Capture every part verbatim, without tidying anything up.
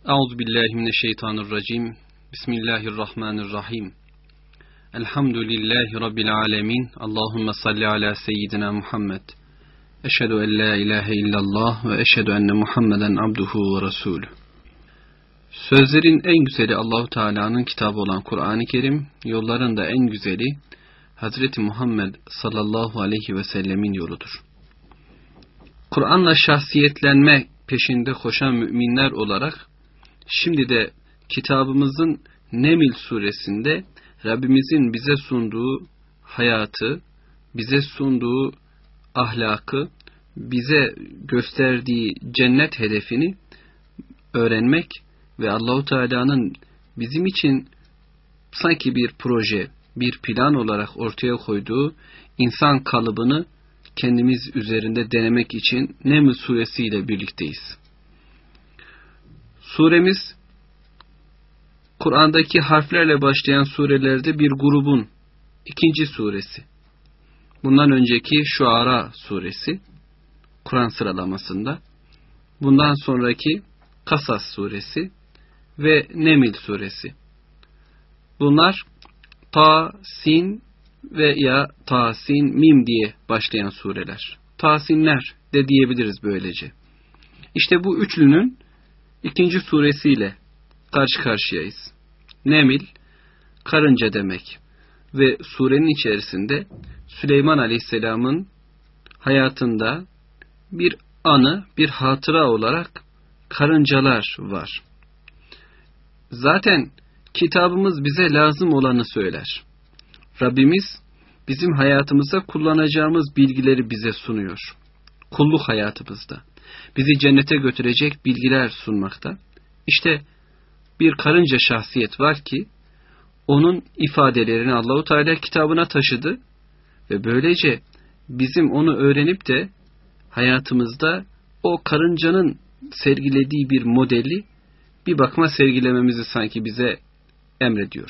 Euzubillahimineşşeytanirracim. Bismillahirrahmanirrahim. Elhamdülillahi Rabbil alemin. Allahümme salli ala seyyidina Muhammed. Eşhedü en la ilahe illallah ve eşhedü enne Muhammeden abduhu ve resulü. Sözlerin en güzeli Allahu Teala'nın kitabı olan Kur'an-ı Kerim, yolların da en güzeli Hazreti Muhammed sallallahu aleyhi ve sellemin yoludur. Kur'an'la şahsiyetlenme peşinde koşan müminler olarak şimdi de kitabımızın Neml suresinde Rabbimizin bize sunduğu hayatı, bize sunduğu ahlakı, bize gösterdiği cennet hedefini öğrenmek ve Allahu Teala'nın bizim için sanki bir proje, bir plan olarak ortaya koyduğu insan kalıbını kendimiz üzerinde denemek için Neml suresiyle birlikteyiz. Suremiz, Kur'an'daki harflerle başlayan surelerde bir grubun ikinci suresi. Bundan önceki Şuara suresi, Kur'an sıralamasında. Bundan sonraki Kasas suresi ve Neml suresi. Bunlar Ta, Sin veya Ta, Sin, Mim diye başlayan sureler. Tasinler de diyebiliriz böylece. İşte bu üçlünün ikinci suresiyle karşı karşıyayız. Neml, karınca demek ve surenin içerisinde Süleyman Aleyhisselam'ın hayatında bir anı, bir hatıra olarak karıncalar var. Zaten kitabımız bize lazım olanı söyler. Rabbimiz bizim hayatımızda kullanacağımız bilgileri bize sunuyor. Kulluk hayatımızda. Bizi cennete götürecek bilgiler sunmakta. İşte bir karınca şahsiyet var ki onun ifadelerini Allahu Teala kitabına taşıdı ve böylece bizim onu öğrenip de hayatımızda o karıncanın sergilediği bir modeli bir bakıma sergilememizi sanki bize emrediyor.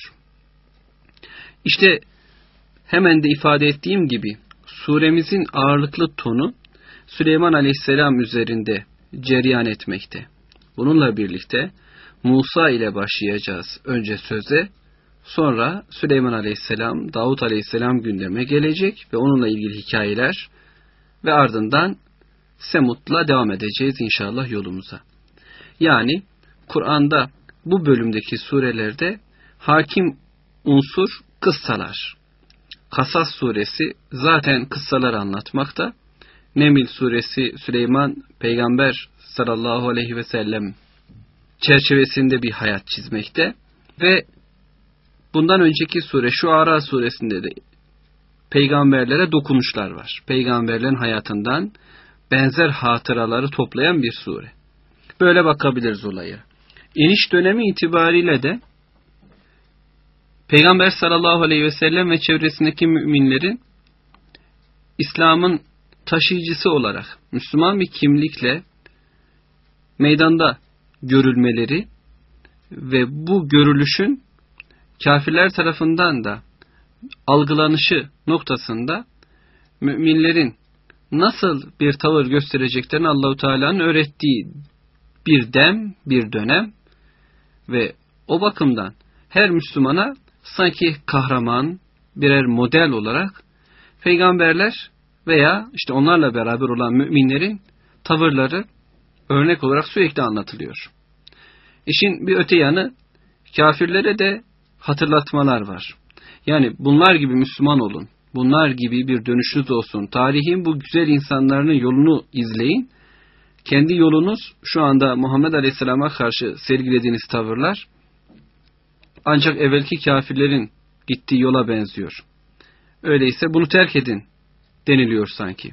İşte hemen de ifade ettiğim gibi suremizin ağırlıklı tonu Süleyman Aleyhisselam üzerinde cereyan etmekte. Bununla birlikte Musa ile başlayacağız önce söze, sonra Süleyman Aleyhisselam, Davut Aleyhisselam gündeme gelecek ve onunla ilgili hikayeler ve ardından Semut'la devam edeceğiz inşallah yolumuza. Yani Kur'an'da bu bölümdeki surelerde hakim unsur kıssalar. Kasas suresi zaten kıssalar anlatmakta. Neml suresi Süleyman peygamber sallallahu aleyhi ve sellem çerçevesinde bir hayat çizmekte ve bundan önceki sure Şuara suresinde de peygamberlere dokunuşlar var. Peygamberlerin hayatından benzer hatıraları toplayan bir sure. Böyle bakabiliriz olaya. İniş dönemi itibariyle de Peygamber sallallahu aleyhi ve sellem ve çevresindeki müminlerin İslam'ın taşıyıcısı olarak Müslüman bir kimlikle meydanda görülmeleri ve bu görülüşün kafirler tarafından da algılanışı noktasında müminlerin nasıl bir tavır göstereceklerini Allahu Teala'nın öğrettiği bir dem, bir dönem ve o bakımdan her Müslümana sanki kahraman, birer model olarak peygamberler veya işte onlarla beraber olan müminlerin tavırları örnek olarak sürekli anlatılıyor. İşin bir öte yanı kafirlere de hatırlatmalar var. Yani bunlar gibi Müslüman olun, bunlar gibi bir dönüşünüz olsun, tarihin bu güzel insanların yolunu izleyin. Kendi yolunuz şu anda Muhammed Aleyhisselam'a karşı sergilediğiniz tavırlar ancak evvelki kafirlerin gittiği yola benziyor. Öyleyse bunu terk edin deniliyor sanki.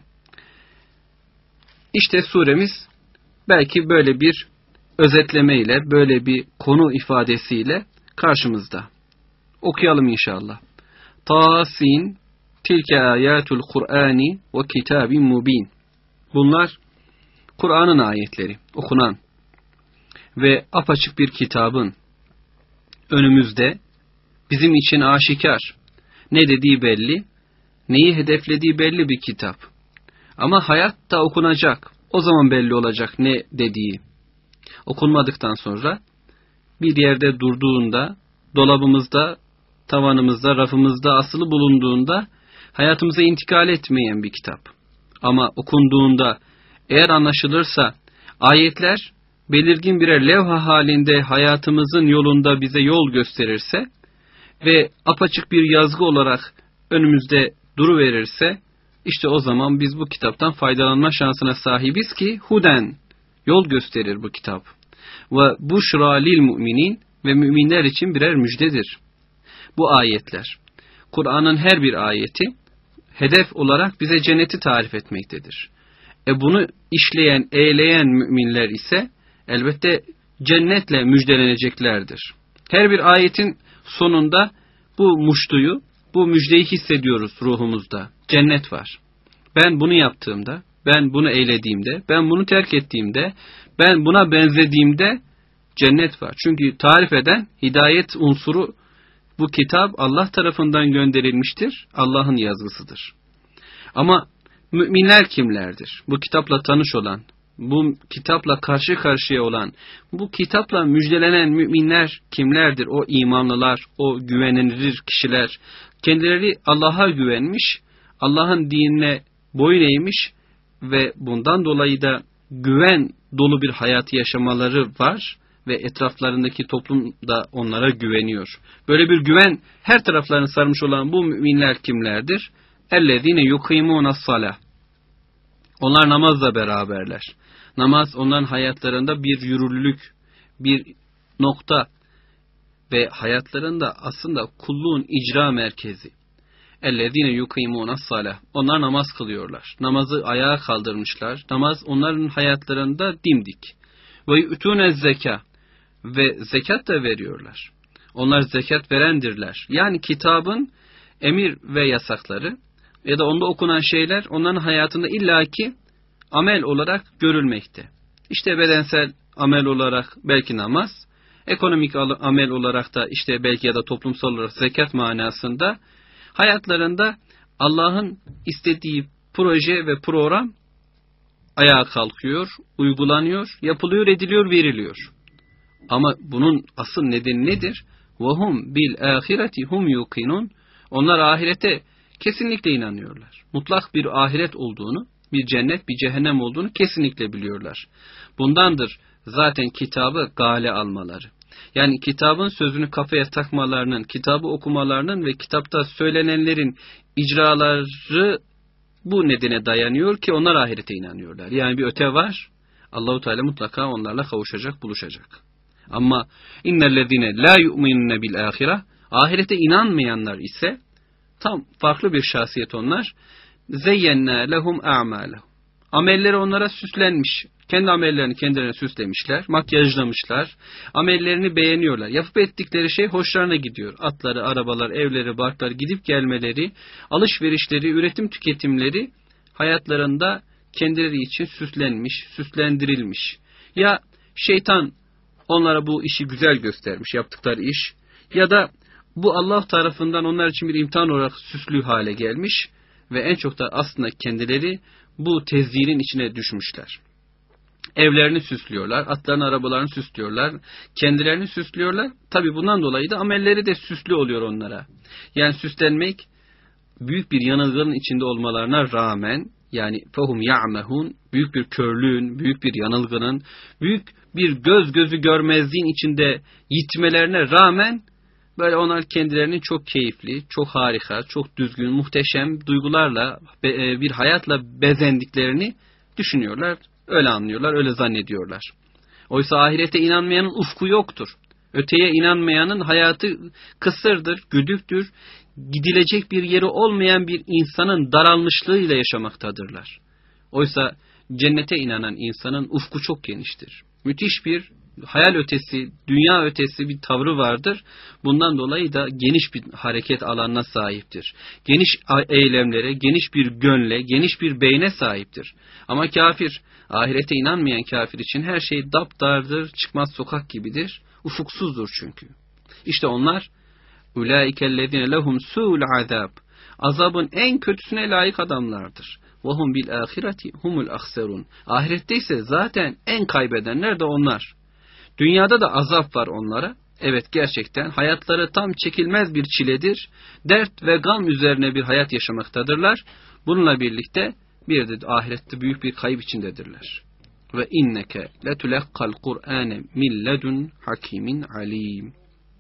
İşte suremiz belki böyle bir özetlemeyle, böyle bir konu ifadesiyle karşımızda. Okuyalım inşallah. Tasin tilke ayatul Kur'ani ve kitabin mubin. Bunlar Kur'an'ın ayetleri, okunan ve apaçık bir kitabın önümüzde bizim için aşikar, ne dediği belli, neyi hedeflediği belli bir kitap. Ama hayat da okunacak, o zaman belli olacak ne dediği. Okunmadıktan sonra bir yerde durduğunda, dolabımızda, tavanımızda, rafımızda asılı bulunduğunda hayatımıza intikal etmeyen bir kitap. Ama okunduğunda eğer anlaşılırsa ayetler belirgin birer levha halinde hayatımızın yolunda bize yol gösterirse ve apaçık bir yazgı olarak önümüzde duruverirse işte o zaman biz bu kitaptan faydalanma şansına sahibiz ki huden, yol gösterir bu kitap. Ve buşra lil müminin, ve müminler için birer müjdedir. Bu ayetler, Kur'an'ın her bir ayeti hedef olarak bize cenneti tarif etmektedir. E bunu işleyen, eğleyen müminler ise elbette cennetle müjdeleneceklerdir. Her bir ayetin sonunda bu muştuyu, bu müjdeyi hissediyoruz ruhumuzda. Cennet var. Ben bunu yaptığımda, ben bunu eylediğimde, ben bunu terk ettiğimde, ben buna benzediğimde cennet var. Çünkü tarif eden hidayet unsuru, bu kitap Allah tarafından gönderilmiştir. Allah'ın yazgısıdır. Ama müminler kimlerdir? Bu kitapla tanış olan, bu kitapla karşı karşıya olan, bu kitapla müjdelenen müminler kimlerdir? O imanlılar, o güvenilir kişiler. Kendileri Allah'a güvenmiş, Allah'ın dinine boyun eğmiş ve bundan dolayı da güven dolu bir hayatı yaşamaları var ve etraflarındaki toplum da onlara güveniyor. Böyle bir güven her taraflarını sarmış olan bu müminler kimlerdir? اَلَّذ۪ينَ يُقِيمُونَ الصَّلَةِ Onlar namazla beraberler. Namaz onların hayatlarında bir yürürlülük, bir nokta ve hayatlarında aslında kulluğun icra merkezi. اَلَّذ۪ينَ يُقِيمُونَ الصَّلَةِ Onlar namaz kılıyorlar. Namazı ayağa kaldırmışlar. Namaz onların hayatlarında dimdik. وَيُؤْتُونَ الزَّكَاةِ Ve zekat da veriyorlar. Onlar zekat verendirler. Yani kitabın emir ve yasakları ya da onda okunan şeyler onların hayatında illaki amel olarak görülmekte. İşte bedensel amel olarak belki namaz, ekonomik amel olarak da işte belki ya da toplumsal olarak zekat manasında hayatlarında Allah'ın istediği proje ve program ayağa kalkıyor, uygulanıyor, yapılıyor, ediliyor, veriliyor. Ama bunun asıl nedeni nedir? وَهُمْ بِالْآخِرَةِ هُمْ يُقِنُونَ Onlar ahirete kesinlikle inanıyorlar. Mutlak bir ahiret olduğunu, bir cennet, bir cehennem olduğunu kesinlikle biliyorlar. Bundandır zaten kitabı gale almaları. Yani kitabın sözünü kafaya takmalarının, kitabı okumalarının ve kitapta söylenenlerin icraları bu nedene dayanıyor ki onlar ahirete inanıyorlar. Yani bir öte var. Allahu Teala mutlaka onlarla kavuşacak, buluşacak. Ama innellezine la yu'minune bil ahire ahirete inanmayanlar ise tam farklı bir şahsiyet onlar. Zeyyenna lehum a'malehum. Amelleri onlara süslenmiş. Kendi amellerini kendilerine süslemişler, makyajlamışlar. Amellerini beğeniyorlar. Yapıp ettikleri şey hoşlarına gidiyor. Atları, arabalar, evleri, barklar, gidip gelmeleri, alışverişleri, üretim tüketimleri hayatlarında kendileri için süslenmiş, süslendirilmiş. Ya şeytan onlara bu işi güzel göstermiş, yaptıkları iş, ya da bu Allah tarafından onlar için bir imtihan olarak süslü hale gelmiş ve en çok da aslında kendileri bu tezyinin içine düşmüşler. Evlerini süslüyorlar, atlarını, arabalarını süslüyorlar, kendilerini süslüyorlar. Tabi bundan dolayı da amelleri de süslü oluyor onlara. Yani süslenmek büyük bir yanılgının içinde olmalarına rağmen, yani fehum ya'mehun, büyük bir körlüğün, büyük bir yanılgının, büyük bir göz gözü görmezliğin içinde yitmelerine rağmen böyle onlar kendilerini çok keyifli, çok harika, çok düzgün, muhteşem duygularla, bir hayatla bezendiklerini düşünüyorlar. Öyle anlıyorlar, öyle zannediyorlar. Oysa ahirete inanmayanın ufku yoktur. Öteye inanmayanın hayatı kısırdır, güdüktür. Gidilecek bir yeri olmayan bir insanın daralmışlığıyla yaşamaktadırlar. Oysa cennete inanan insanın ufku çok geniştir. Müthiş bir hayal ötesi, dünya ötesi bir tavrı vardır. Bundan dolayı da geniş bir hareket alanına sahiptir. Geniş eylemlere, geniş bir gönle, geniş bir beyne sahiptir. Ama kafir, ahirete inanmayan kafir için her şey daptardır, çıkmaz sokak gibidir. Ufuksuzdur çünkü. İşte onlar ulaikellezine lehum su'ul azab. Azabın en kötüsüne layık adamlardır. Ve hum bil ahireti humul ahserun. Ahirette ise zaten en kaybedenler de onlar. Dünyada da azap var onlara. Evet, gerçekten hayatları tam çekilmez bir çiledir. Dert ve gam üzerine bir hayat yaşamaktadırlar. Bununla birlikte bir de ahirette büyük bir kayıp içindedirler. Ve inneke letulekkal Kur'ane min ledun hakimin alim.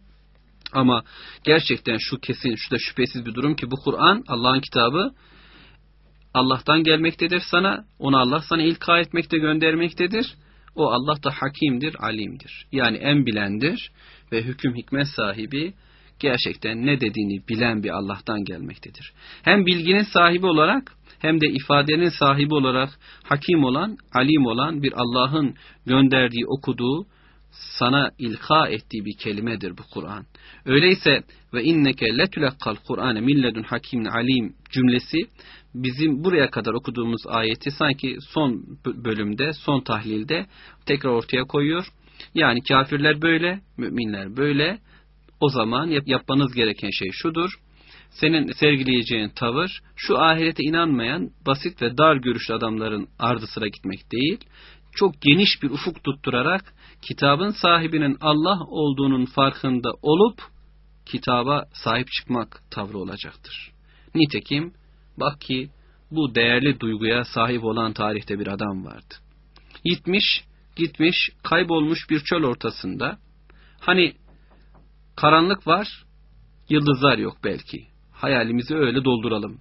Ama gerçekten şu kesin, şu da şüphesiz bir durum ki bu Kur'an, Allah'ın kitabı, Allah'tan gelmektedir sana. Onu Allah sana ilka etmekte, göndermektedir. O Allah da hakimdir, alimdir. Yani en bilendir ve hüküm hikmet sahibi, gerçekten ne dediğini bilen bir Allah'tan gelmektedir. Hem bilginin sahibi olarak hem de ifadenin sahibi olarak hakim olan, alim olan bir Allah'ın gönderdiği, okuduğu, sana ilka ettiği bir kelimedir bu Kur'an. Öyleyse ve inneke letulekkal Kur'ane min ledun hakimin alim cümlesi bizim buraya kadar okuduğumuz ayeti sanki son bölümde, son tahlilde tekrar ortaya koyuyor. Yani kafirler böyle, müminler böyle. O zaman yap- yapmanız gereken şey şudur. Senin sergileyeceğin tavır, şu ahirete inanmayan basit ve dar görüşlü adamların ardı sıra gitmek değil, çok geniş bir ufuk tutturarak kitabın sahibinin Allah olduğunun farkında olup kitaba sahip çıkmak tavrı olacaktır. Nitekim bak ki bu değerli duyguya sahip olan tarihte bir adam vardı. Gitmiş, gitmiş, kaybolmuş bir çöl ortasında. Hani karanlık var, yıldızlar yok belki. Hayalimizi öyle dolduralım.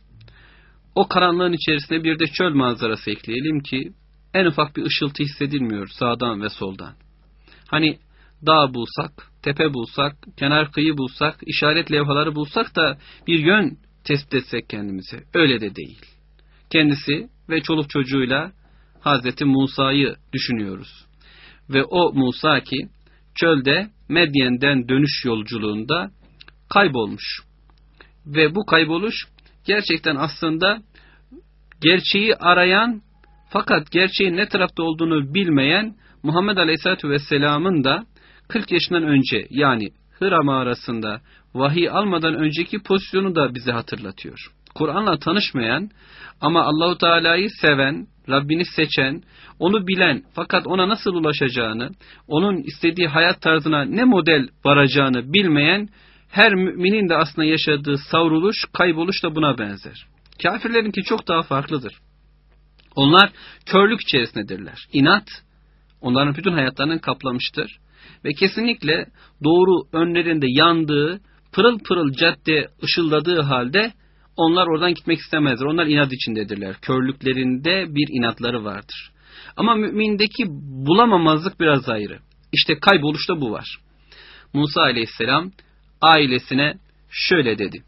O karanlığın içerisine bir de çöl manzarası ekleyelim ki en ufak bir ışıltı hissedilmiyor sağdan ve soldan. Hani dağ bulsak, tepe bulsak, kenar kıyı bulsak, işaret levhaları bulsak da bir yön tespit etsek kendimize. Öyle de değil. Kendisi ve çoluk çocuğuyla Hazreti Musa'yı düşünüyoruz. Ve o Musa ki çölde Medyen'den dönüş yolculuğunda kaybolmuş. Ve bu kayboluş gerçekten aslında gerçeği arayan fakat gerçeğin ne tarafta olduğunu bilmeyen Muhammed Aleyhisselatü Vesselam'ın da kırk yaşından önce, yani Hira mağarasında vahiy almadan önceki pozisyonu da bize hatırlatıyor. Kur'an'la tanışmayan ama Allahu Teala'yı seven, Rabbini seçen, onu bilen fakat ona nasıl ulaşacağını, onun istediği hayat tarzına ne model varacağını bilmeyen her müminin de aslında yaşadığı savruluş, kayboluş da buna benzer. Kafirlerinki çok daha farklıdır. Onlar körlük içerisindedirler. İnat onların bütün hayatlarını kaplamıştır. Ve kesinlikle doğru önlerinde yandığı, pırıl pırıl cadde ışıldadığı halde onlar oradan gitmek istemezler. Onlar inat içindedirler. Körlüklerinde bir inatları vardır. Ama mümindeki bulamamazlık biraz ayrı. İşte kayboluşta bu var. Musa Aleyhisselam ailesine şöyle dedi.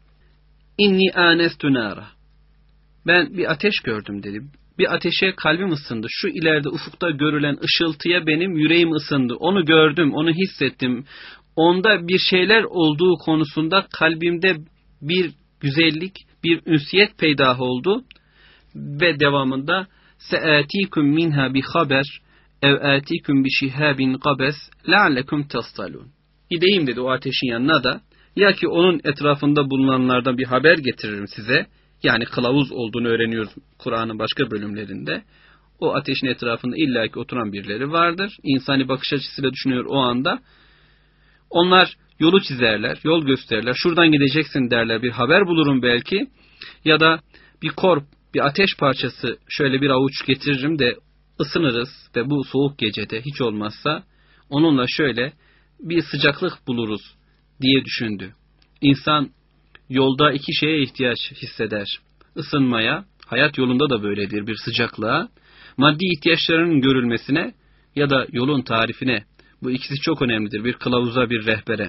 İnni anestu nara. Ben bir ateş gördüm dedi. Bir ateşe kalbim ısındı. Şu ileride ufukta görülen ışıltıya benim yüreğim ısındı. Onu gördüm, onu hissettim. Onda bir şeyler olduğu konusunda kalbimde bir güzellik, bir ünsiyet peydah oldu. Ve devamında se'atikum minha bi haber ev atikum bi shihabin qabas la'allekum tastalun. Gideyim dedi o ateşin yanına da, ya ki onun etrafında bulunanlardan bir haber getiririm size. Yani kılavuz olduğunu öğreniyoruz Kur'an'ın başka bölümlerinde. O ateşin etrafında illaki oturan birileri vardır. İnsani bakış açısıyla düşünüyor o anda. Onlar yolu çizerler, yol gösterirler. Şuradan gideceksin derler, bir haber bulurum belki. Ya da bir korp, bir ateş parçası şöyle bir avuç getiririm de ısınırız ve bu soğuk gecede hiç olmazsa onunla şöyle bir sıcaklık buluruz diye düşündü. İnsan yolda iki şeye ihtiyaç hisseder. Isınmaya, hayat yolunda da böyledir, bir sıcaklığa, maddi ihtiyaçlarının görülmesine ya da yolun tarifine. Bu ikisi çok önemlidir, bir kılavuza, bir rehbere.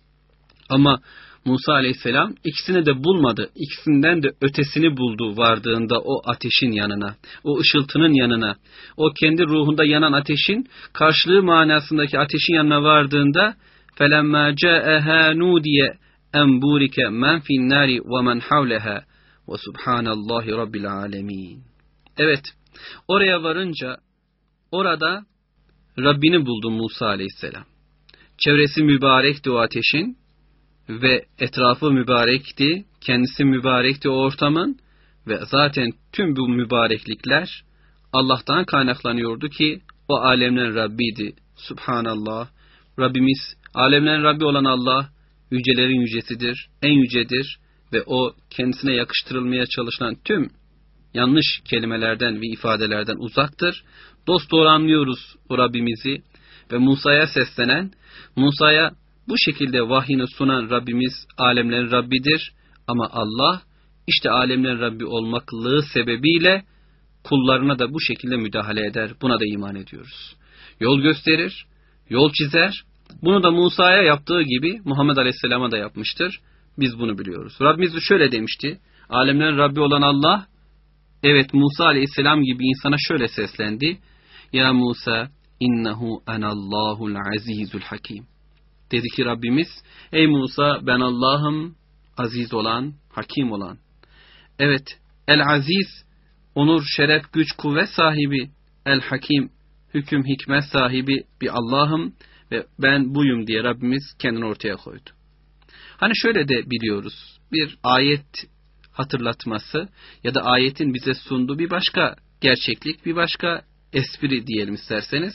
Ama Musa Aleyhisselam ikisini de bulmadı. İkisinden de ötesini buldu vardığında o ateşin yanına, o ışıltının yanına, o kendi ruhunda yanan ateşin karşılığı manasındaki ateşin yanına vardığında فَلَمَّا جَاءَهَا نُودِيَ اَنْبُورِكَ مَنْ فِي النَّارِ وَمَنْ حَوْلَهَا وَسُبْحَانَ اللّٰهِ رَبِّ الْعَالَمِينَ. Evet, oraya varınca orada Rabbini buldu Musa Aleyhisselam. Çevresi mübarekti o ateşin ve etrafı mübarekti, kendisi mübarekti o ortamın ve zaten tüm bu mübareklikler Allah'tan kaynaklanıyordu ki o alemlerin Rabbiydi Subhanallah. Rabbimiz, alemlerin Rabbi olan Allah, yücelerin yücesidir, en yücedir ve o kendisine yakıştırılmaya çalışılan tüm yanlış kelimelerden ve ifadelerden uzaktır. Dosdoğru anlıyoruz o Rabbimizi ve Musa'ya seslenen, Musa'ya bu şekilde vahyini sunan Rabbimiz alemlerin Rabbidir. Ama Allah işte alemlerin Rabbi olmaklığı sebebiyle kullarına da bu şekilde müdahale eder. Buna da iman ediyoruz. Yol gösterir, yol çizer. Bunu da Musa'ya yaptığı gibi Muhammed Aleyhisselam'a da yapmıştır. Biz bunu biliyoruz. Rabbimiz şöyle demişti. Alemlerin Rabbi olan Allah, evet Musa Aleyhisselam gibi insana şöyle seslendi. Ya Musa, innehu enallahul azizul hakim. Dedi ki Rabbimiz, ey Musa ben Allah'ım, aziz olan, hakim olan. Evet, el-aziz, onur, şeref, güç, kuvvet sahibi, el-hakim, hüküm, hikmet sahibi bir Allah'ım ve ben buyum diye Rabbimiz kendini ortaya koydu. Hani şöyle de biliyoruz, bir ayet hatırlatması ya da ayetin bize sunduğu bir başka gerçeklik, bir başka espri diyelim isterseniz,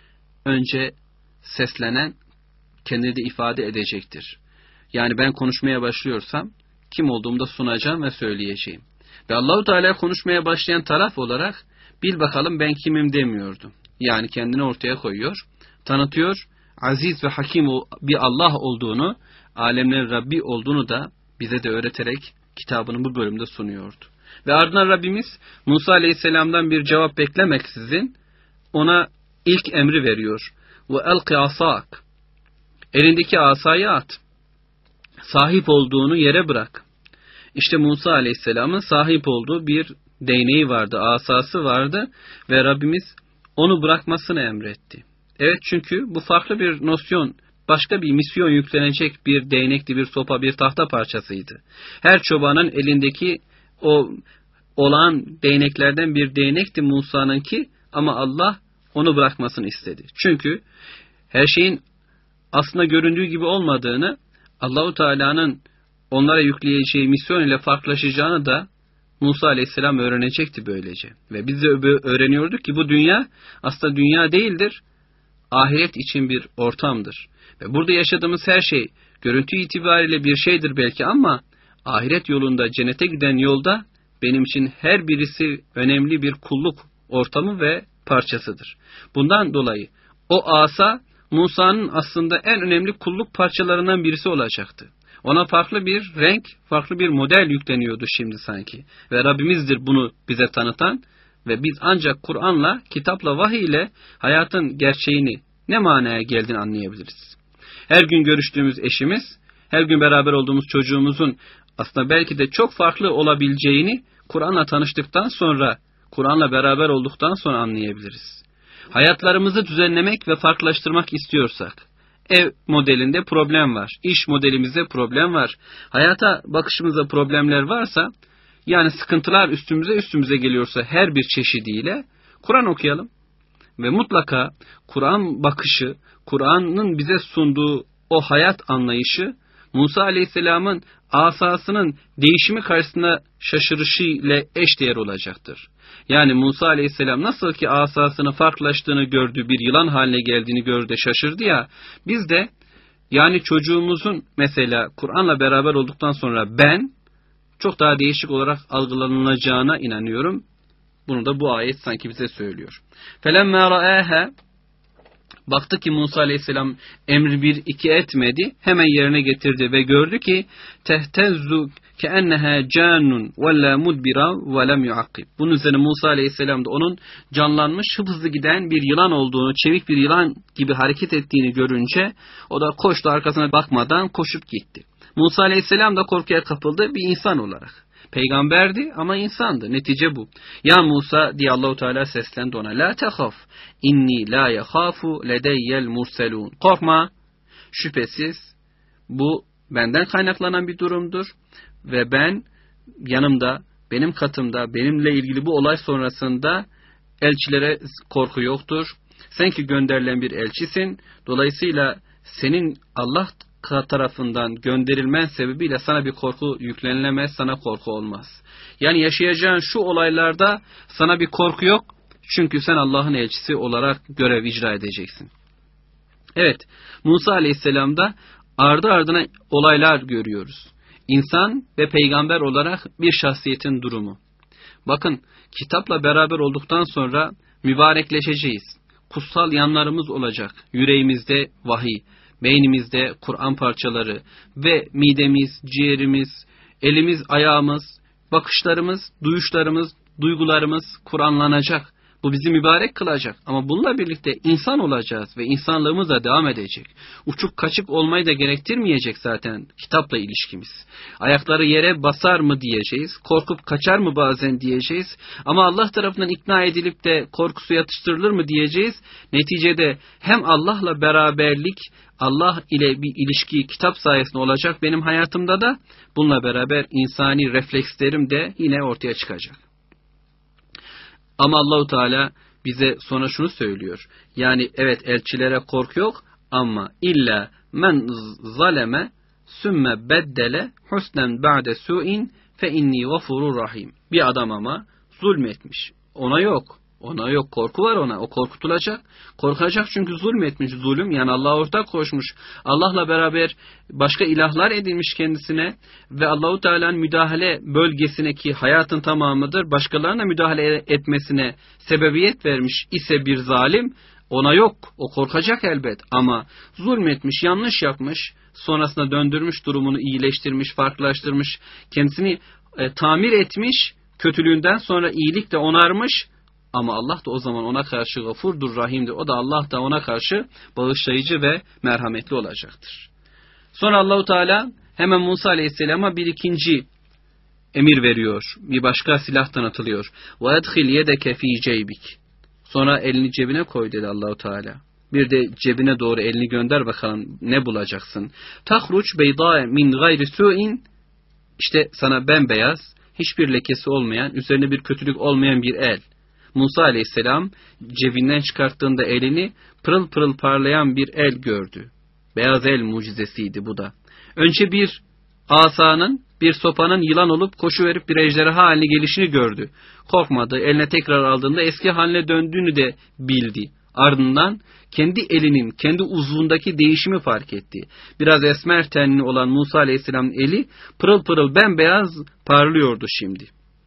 önce seslenen kendini de ifade edecektir. Yani ben konuşmaya başlıyorsam kim olduğumu da sunacağım ve söyleyeceğim. Ve Allah-u Teala konuşmaya başlayan taraf olarak bil bakalım ben kimim demiyordu. Yani kendini ortaya koyuyor, tanıtıyor, aziz ve hakim bir Allah olduğunu, alemlerin Rabbi olduğunu da bize de öğreterek kitabını bu bölümde sunuyordu. Ve ardından Rabbimiz Musa Aleyhisselam'dan bir cevap beklemeksizin ona ilk emri veriyor. Ve elqi asak. Elindeki asayı at. Sahip olduğunu yere bırak. İşte Musa Aleyhisselam'ın sahip olduğu bir değneği vardı, asası vardı ve Rabbimiz onu bırakmasını emretti. Evet, çünkü bu farklı bir nosyon, başka bir misyon yüklenecek bir değnekti, bir sopa, bir tahta parçasıydı. Her çobanın elindeki o olan değneklerden bir değnekti Musa'nınki ama Allah onu bırakmasını istedi. Çünkü her şeyin aslında göründüğü gibi olmadığını, Allah-u Teala'nın onlara yükleyeceği misyon ile farklılaşacağını da Musa Aleyhisselam öğrenecekti böylece. Ve biz de öğreniyorduk ki bu dünya aslında dünya değildir, ahiret için bir ortamdır. Ve burada yaşadığımız her şey görüntü itibariyle bir şeydir belki ama ahiret yolunda, cennete giden yolda benim için her birisi önemli bir kulluk ortamı ve parçasıdır. Bundan dolayı o asa Musa'nın aslında en önemli kulluk parçalarından birisi olacaktı. Ona farklı bir renk, farklı bir model yükleniyordu şimdi sanki. Ve Rabbimizdir bunu bize tanıtan ve biz ancak Kur'an'la, kitapla, vahiy ile hayatın gerçeğini ne manaya geldiğini anlayabiliriz. Her gün görüştüğümüz eşimiz, her gün beraber olduğumuz çocuğumuzun aslında belki de çok farklı olabileceğini Kur'an'la tanıştıktan sonra, Kur'an'la beraber olduktan sonra anlayabiliriz. Hayatlarımızı düzenlemek ve farklılaştırmak istiyorsak, ev modelinde problem var, iş modelimizde problem var, hayata bakışımızda problemler varsa, yani sıkıntılar üstümüze üstümüze geliyorsa her bir çeşidiyle Kur'an okuyalım. Ve mutlaka Kur'an bakışı, Kur'an'ın bize sunduğu o hayat anlayışı, Musa Aleyhisselam'ın asasının değişimi karşısında şaşırışı ile eşdeğer olacaktır. Yani Musa Aleyhisselam nasıl ki asasının farklılaştığını gördü, bir yılan haline geldiğini gördü, şaşırdı ya, biz de yani çocuğumuzun mesela Kur'an'la beraber olduktan sonra ben çok daha değişik olarak algılanılacağına inanıyorum. Bunu da bu ayet sanki bize söylüyor. فَلَمَّا رَآهَا Baktı ki Musa Aleyhisselam emri bir iki etmedi, hemen yerine getirdi ve gördü ki تَهْتَزُّ كَأَنَّهَا جَانٌ وَلَا مُدْبِرًا وَلَمْ يُعَقِّبْ Bunun üzerine Musa Aleyhisselam da onun canlanmış, hızlı giden bir yılan olduğunu, çevik bir yılan gibi hareket ettiğini görünce o da koştu, arkasına bakmadan koşup gitti. Musa Aleyhisselam da korkuya kapıldı bir insan olarak. Peygamberdi ama insandı. Netice bu. Ya Musa diye Allahu Teala seslendi ona. La tehaf. İnni la yehafu ledeyyel murselun. Korkma. Şüphesiz bu benden kaynaklanan bir durumdur ve ben yanımda, benim katımda, benimle ilgili bu olay sonrasında elçilere korku yoktur. Sen ki gönderilen bir elçisin. Dolayısıyla senin Allah tarafından gönderilmen sebebiyle sana bir korku yüklenilemez, sana korku olmaz. Yani yaşayacağın şu olaylarda sana bir korku yok. Çünkü sen Allah'ın elçisi olarak görev icra edeceksin. Evet, Musa Aleyhisselam'da ardı ardına olaylar görüyoruz. İnsan ve peygamber olarak bir şahsiyetin durumu. Bakın, kitapla beraber olduktan sonra mübarekleşeceğiz. Kutsal yanlarımız olacak. Yüreğimizde vahiy, beynimizde Kur'an parçaları ve midemiz, ciğerimiz, elimiz, ayağımız, bakışlarımız, duyuşlarımız, duygularımız Kur'anlanacak. Bu bizi mübarek kılacak. Ama bununla birlikte insan olacağız ve insanlığımız da devam edecek. Uçuk kaçık olmayı da gerektirmeyecek zaten kitapla ilişkimiz. Ayakları yere basar mı diyeceğiz. Korkup kaçar mı bazen diyeceğiz. Ama Allah tarafından ikna edilip de korkusu yatıştırılır mı diyeceğiz. Neticede hem Allah'la beraberlik, Allah ile bir ilişki kitap sayesinde olacak benim hayatımda da, bununla beraber insani reflekslerim de yine ortaya çıkacak. Ama Allahu Teala bize sonra şunu söylüyor. Yani evet, elçilere korku yok ama illa men zaleme sümme beddele husnen ba'de su'in fe inni gafurur rahim. Bir adam ama zulmetmiş. Ona yok. Ona yok. Korku var ona. O korkutulacak. Korkacak çünkü zulmetmiş. Zulüm yani Allah'a ortak koşmuş. Allah'la beraber başka ilahlar edinmiş kendisine ve Allahu Teala'nın müdahale bölgesine, ki hayatın tamamıdır, başkalarına müdahale etmesine sebebiyet vermiş ise bir zalim, ona yok. O korkacak elbet ama zulmetmiş, yanlış yapmış, sonrasında döndürmüş, durumunu iyileştirmiş, farklılaştırmış, kendisini e, tamir etmiş, kötülüğünden sonra iyilikle onarmış. Ama Allah da o zaman ona karşı gafurdur, rahimdir. O da Allah da ona karşı bağışlayıcı ve merhametli olacaktır. Sonra Allahu Teala hemen Musa Aleyhisselam'a bir ikinci emir veriyor. Bir başka silah tanıtılıyor. وَاَدْخِلْ يَدَكَ ف۪ي ceybik. Sonra elini cebine koy dedi Allahu Teala. Bir de cebine doğru elini gönder bakalım ne bulacaksın. تَخْرُجْ بَيْضَاءَ مِنْ غَيْرِ سُوءٍ. İşte sana bembeyaz, hiçbir lekesi olmayan, üzerine bir kötülük olmayan bir el. Musa Aleyhisselam cebinden çıkarttığında elini pırıl pırıl parlayan bir el gördü. Beyaz el mucizesiydi bu da. Önce bir asanın, bir sopanın yılan olup koşuverip bir ejderha haline gelişini gördü. Korkmadı. Eline tekrar aldığında eski haline döndüğünü de bildi. Ardından kendi elinin, kendi uzvundaki değişimi fark etti. Biraz esmer tenli olan Musa Aleyhisselam'ın eli pırıl pırıl bembeyaz parlıyordu şimdi.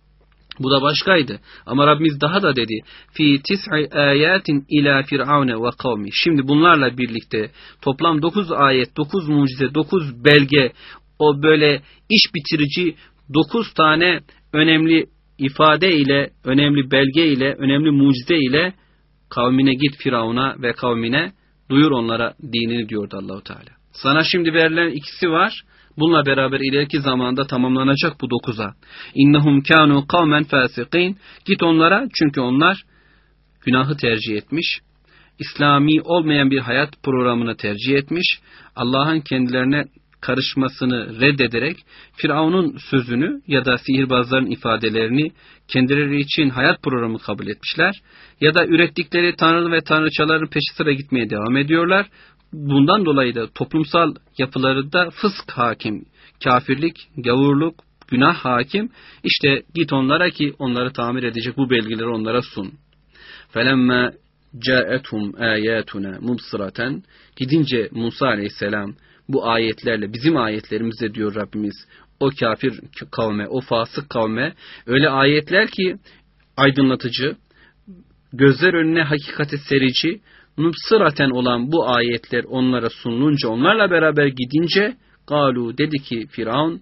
Bu da başkaydı. Ama Rabbimiz daha da dedi. Fi tis'i ayatin ila firavune ve kavmi. Şimdi bunlarla birlikte toplam dokuz ayet, dokuz mucize, dokuz belge, o böyle iş bitirici dokuz tane önemli ifade ile, önemli belge ile, önemli mucize ile kavmine git, Firavun'a ve kavmine duyur onlara dinini diyordu Allahu Teala. Sana şimdi verilen ikisi var. Bununla beraber ileriki zamanda tamamlanacak bu dokuza. İnnehum kânû kavmen fâsikîn. Git onlara, çünkü onlar günahı tercih etmiş, İslami olmayan bir hayat programını tercih etmiş, Allah'ın kendilerine karışmasını reddederek Firavun'un sözünü ya da sihirbazların ifadelerini kendileri için hayat programı kabul etmişler ya da ürettikleri tanrı ve tanrıçaların peşi sıra gitmeye devam ediyorlar. Bundan dolayı da toplumsal yapılarında fısk hakim, kafirlik, gavurluk, günah hakim. İşte git onlara ki onları tamir edecek bu belgeleri onlara sun. فَلَمَّا جَاءَتْهُمْ آيَاتُنَا مُبْصِرَةً. Gidince Musa Aleyhisselam bu ayetlerle, bizim ayetlerimizle diyor Rabbimiz, o kafir kavme, o fasık kavme öyle ayetler ki aydınlatıcı, gözler önüne hakikati serici, mübsıraten olan bu ayetler onlara sunulunca, onlarla beraber gidince, galu, dedi ki Firavun,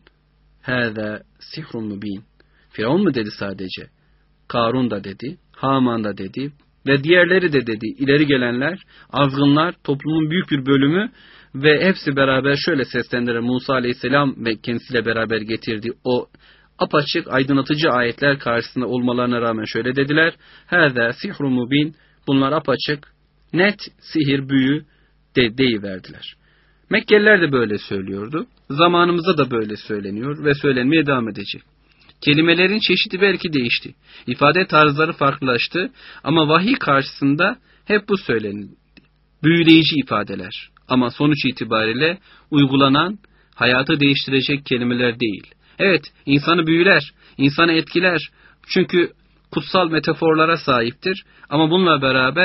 hâzâ sihrun mubin. Firavun mu dedi sadece? Karun da dedi, Haman da dedi ve diğerleri de dedi. İleri gelenler, azgınlar, toplumun büyük bir bölümü ve hepsi beraber şöyle seslendiler. Musa Aleyhisselam ve kendisiyle beraber getirdiği o apaçık, aydınlatıcı ayetler karşısında olmalarına rağmen şöyle dediler. Hâzâ sihrun mubin. Bunlar apaçık, net sihir, büyü de deyiverdiler. Mekkeliler de böyle söylüyordu. Zamanımızda da böyle söyleniyor ve söylenmeye devam edecek. Kelimelerin çeşidi belki değişti. İfade tarzları farklılaştı ama vahiy karşısında hep bu söylenildi. Büyüleyici ifadeler ama sonuç itibariyle uygulanan, hayatı değiştirecek kelimeler değil. Evet, insanı büyüler, insanı etkiler. Çünkü kutsal metaforlara sahiptir ama bununla beraber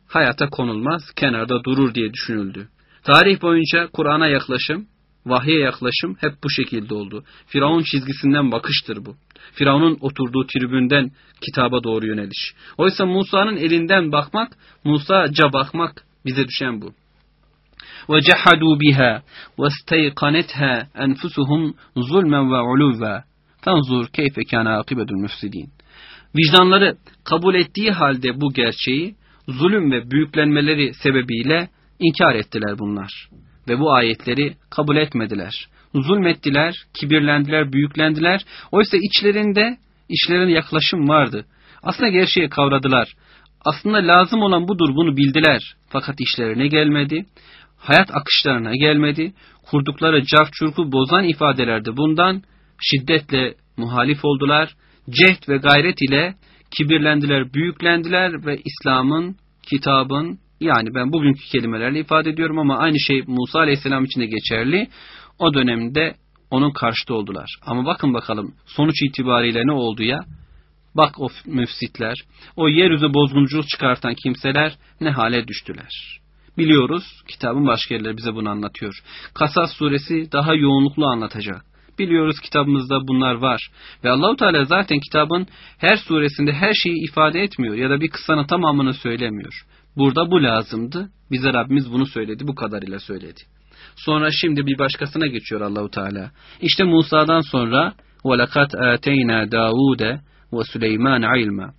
hayata konulmaz, kenarda durur diye düşünüldü. Tarih boyunca Kur'an'a yaklaşım, vahye yaklaşım hep bu şekilde oldu. Firavun çizgisinden bakıştır bu. Firavun'un oturduğu tribünden kitaba doğru yöneliş. Oysa Musa'nın elinden bakmak, Musa'ca bakmak, bize düşen bu. وَجَحَدُوا بِهَا وَاسْتَيْقَنَتْهَا أَنْفُسُهُمْ ظُلْمًا وَعُلُوًّا فَانْظُرْ كَيْفَ كَانَ عَاقِبَةُ الْمُفْسِدِينَ. Vicdanları kabul ettiği halde bu gerçeği, zulüm ve büyüklenmeleri sebebiyle inkar ettiler bunlar. Ve bu ayetleri kabul etmediler. Zulmettiler, kibirlendiler, büyüklendiler. Oysa içlerinde, içlerine yaklaşım vardı. Aslında gerçeği kavradılar. Aslında lazım olan budur, bunu bildiler. Fakat işlerine gelmedi. Hayat akışlarına gelmedi. Kurdukları cafçurku bozan ifadelerde bundan şiddetle muhalif oldular. Cehd ve gayret ile kibirlendiler, büyüklendiler ve İslam'ın, kitabın, yani ben bugünkü kelimelerle ifade ediyorum ama aynı şey Musa Aleyhisselam için de geçerli. O dönemde onun karşıtı oldular. Ama bakın bakalım sonuç itibariyle ne oldu ya? Bak o müfsitler, o yeryüzü bozgunculuk çıkartan kimseler ne hale düştüler. Biliyoruz, kitabın başka yerleri bize bunu anlatıyor. Kasas suresi daha yoğunluklu anlatacak. Biliyoruz kitabımızda bunlar var. Ve Allahu Teala zaten kitabın her suresinde her şeyi ifade etmiyor ya da bir kıssanın tamamını söylemiyor. Burada bu lazımdı. Bize Rabbimiz bunu söyledi, bu kadarıyla söyledi. Sonra şimdi bir başkasına geçiyor Allahu Teala. İşte Musa'dan sonra وَلَقَدْ آتَيْنَا دَاوُودَ وَسُلَيْمَانَ عِلْمًا.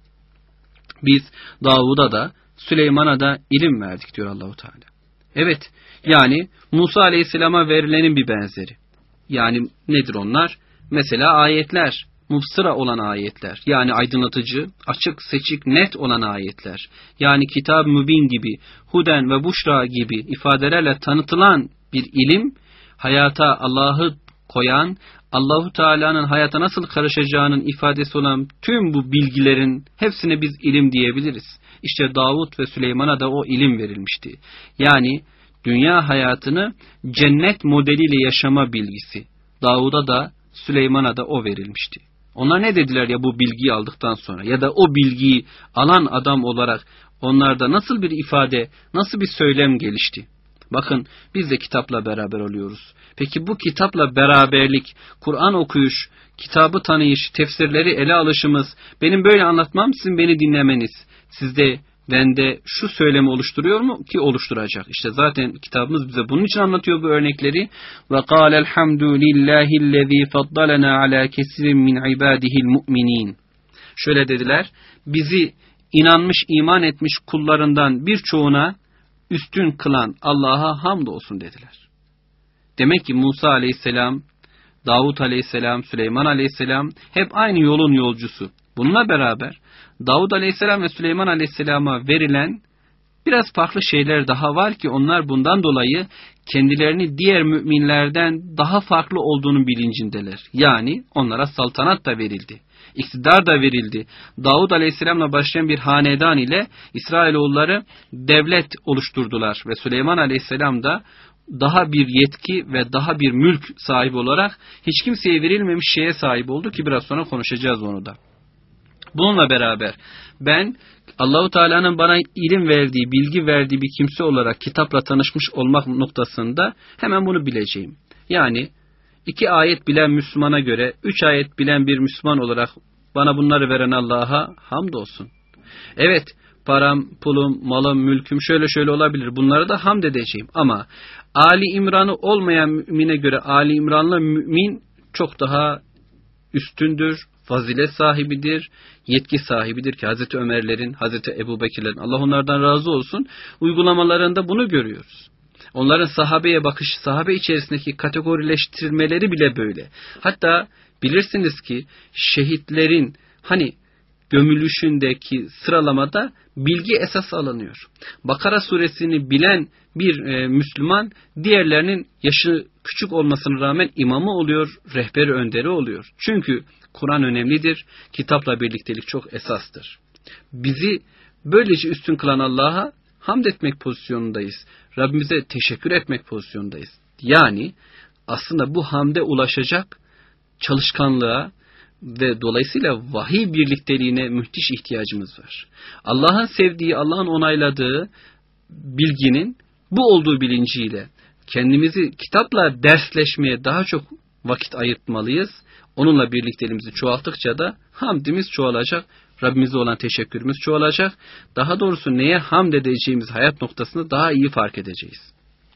Biz Davud'a da Süleyman'a da ilim verdik diyor Allahu Teala. Evet, yani Musa Aleyhisselam'a verilenin bir benzeri. Yani nedir onlar? Mesela ayetler, mubsıra olan ayetler. Yani aydınlatıcı, açık, seçik, net olan ayetler. Yani Kitab-ı Mübin gibi, Huden ve Buşra gibi ifadelerle tanıtılan bir ilim, hayata Allah'ı koyan, Allahu Teala'nın hayata nasıl karışacağının ifadesi olan tüm bu bilgilerin hepsine biz ilim diyebiliriz. İşte Davud ve Süleyman'a da o ilim verilmişti. Yani dünya hayatını cennet modeliyle yaşama bilgisi. Davud'a da Süleyman'a da o verilmişti. Onlar ne dediler ya bu bilgiyi aldıktan sonra ya da o bilgiyi alan adam olarak onlarda nasıl bir ifade, nasıl bir söylem gelişti? Bakın biz de kitapla beraber oluyoruz. Peki bu kitapla beraberlik, Kur'an okuyuş, kitabı tanıyış, tefsirleri ele alışımız, benim böyle anlatmam sizin beni dinlemeniz, sizde bende şu söylemi oluşturuyor mu ki oluşturacak? İşte zaten kitabımız bize bunun için anlatıyor bu örnekleri. Ve kâlel hamdü lillâhillezî faddalena alâ kesirin min ibâdihil mu'minîn. Şöyle dediler, bizi inanmış, iman etmiş kullarından birçoğuna üstün kılan Allah'a hamdolsun dediler. Demek ki Musa Aleyhisselam, Davud Aleyhisselam, Süleyman Aleyhisselam hep aynı yolun yolcusu. Bununla beraber Davud Aleyhisselam ve Süleyman Aleyhisselam'a verilen biraz farklı şeyler daha var ki onlar bundan dolayı kendilerini diğer müminlerden daha farklı olduğunun bilincindeler. Yani onlara saltanat da verildi, iktidar da verildi. Davud Aleyhisselam'la başlayan bir hanedan ile İsrailoğulları devlet oluşturdular ve Süleyman Aleyhisselam da daha bir yetki ve daha bir mülk sahibi olarak hiç kimseye verilmemiş şeye sahip oldu ki biraz sonra konuşacağız onu da. Bununla beraber ben Allahu Teala'nın bana ilim verdiği, bilgi verdiği bir kimse olarak kitapla tanışmış olmak noktasında hemen bunu bileceğim. Yani iki ayet bilen Müslümana göre üç ayet bilen bir Müslüman olarak bana bunları veren Allah'a hamdolsun. Evet, param, pulum, malım, mülküm şöyle şöyle olabilir. Bunları da hamd edeceğim. Ama Ali İmran'ı olmayan mümine göre Ali İmranlı mümin çok daha üstündür, fazilet sahibidir, yetki sahibidir ki Hazreti Ömerlerin, Hazreti Ebubekirlerin, Allah onlardan razı olsun, uygulamalarında bunu görüyoruz. Onların sahabeye bakışı, sahabe içerisindeki kategorileştirmeleri bile böyle. Hatta bilirsiniz ki şehitlerin hani gömülüşündeki sıralamada bilgi esas alınıyor. Bakara suresini bilen bir e, Müslüman diğerlerinin yaşı küçük olmasına rağmen imamı oluyor, rehberi önderi oluyor. Çünkü Kur'an önemlidir, kitapla birliktelik çok esastır. Bizi böylece üstün kılan Allah'a hamd etmek pozisyonundayız. Rabbimize teşekkür etmek pozisyondayız. Yani aslında bu hamde ulaşacak çalışkanlığa Ve dolayısıyla vahiy birlikteliğine müthiş ihtiyacımız var. Allah'ın sevdiği, Allah'ın onayladığı bilginin bu olduğu bilinciyle kendimizi kitapla dersleşmeye daha çok vakit ayırtmalıyız. Onunla birlikteliğimizi çoğalttıkça da hamdimiz çoğalacak, Rabbimize olan teşekkürümüz çoğalacak. Daha doğrusu neye hamd edeceğimiz hayat noktasını daha iyi fark edeceğiz.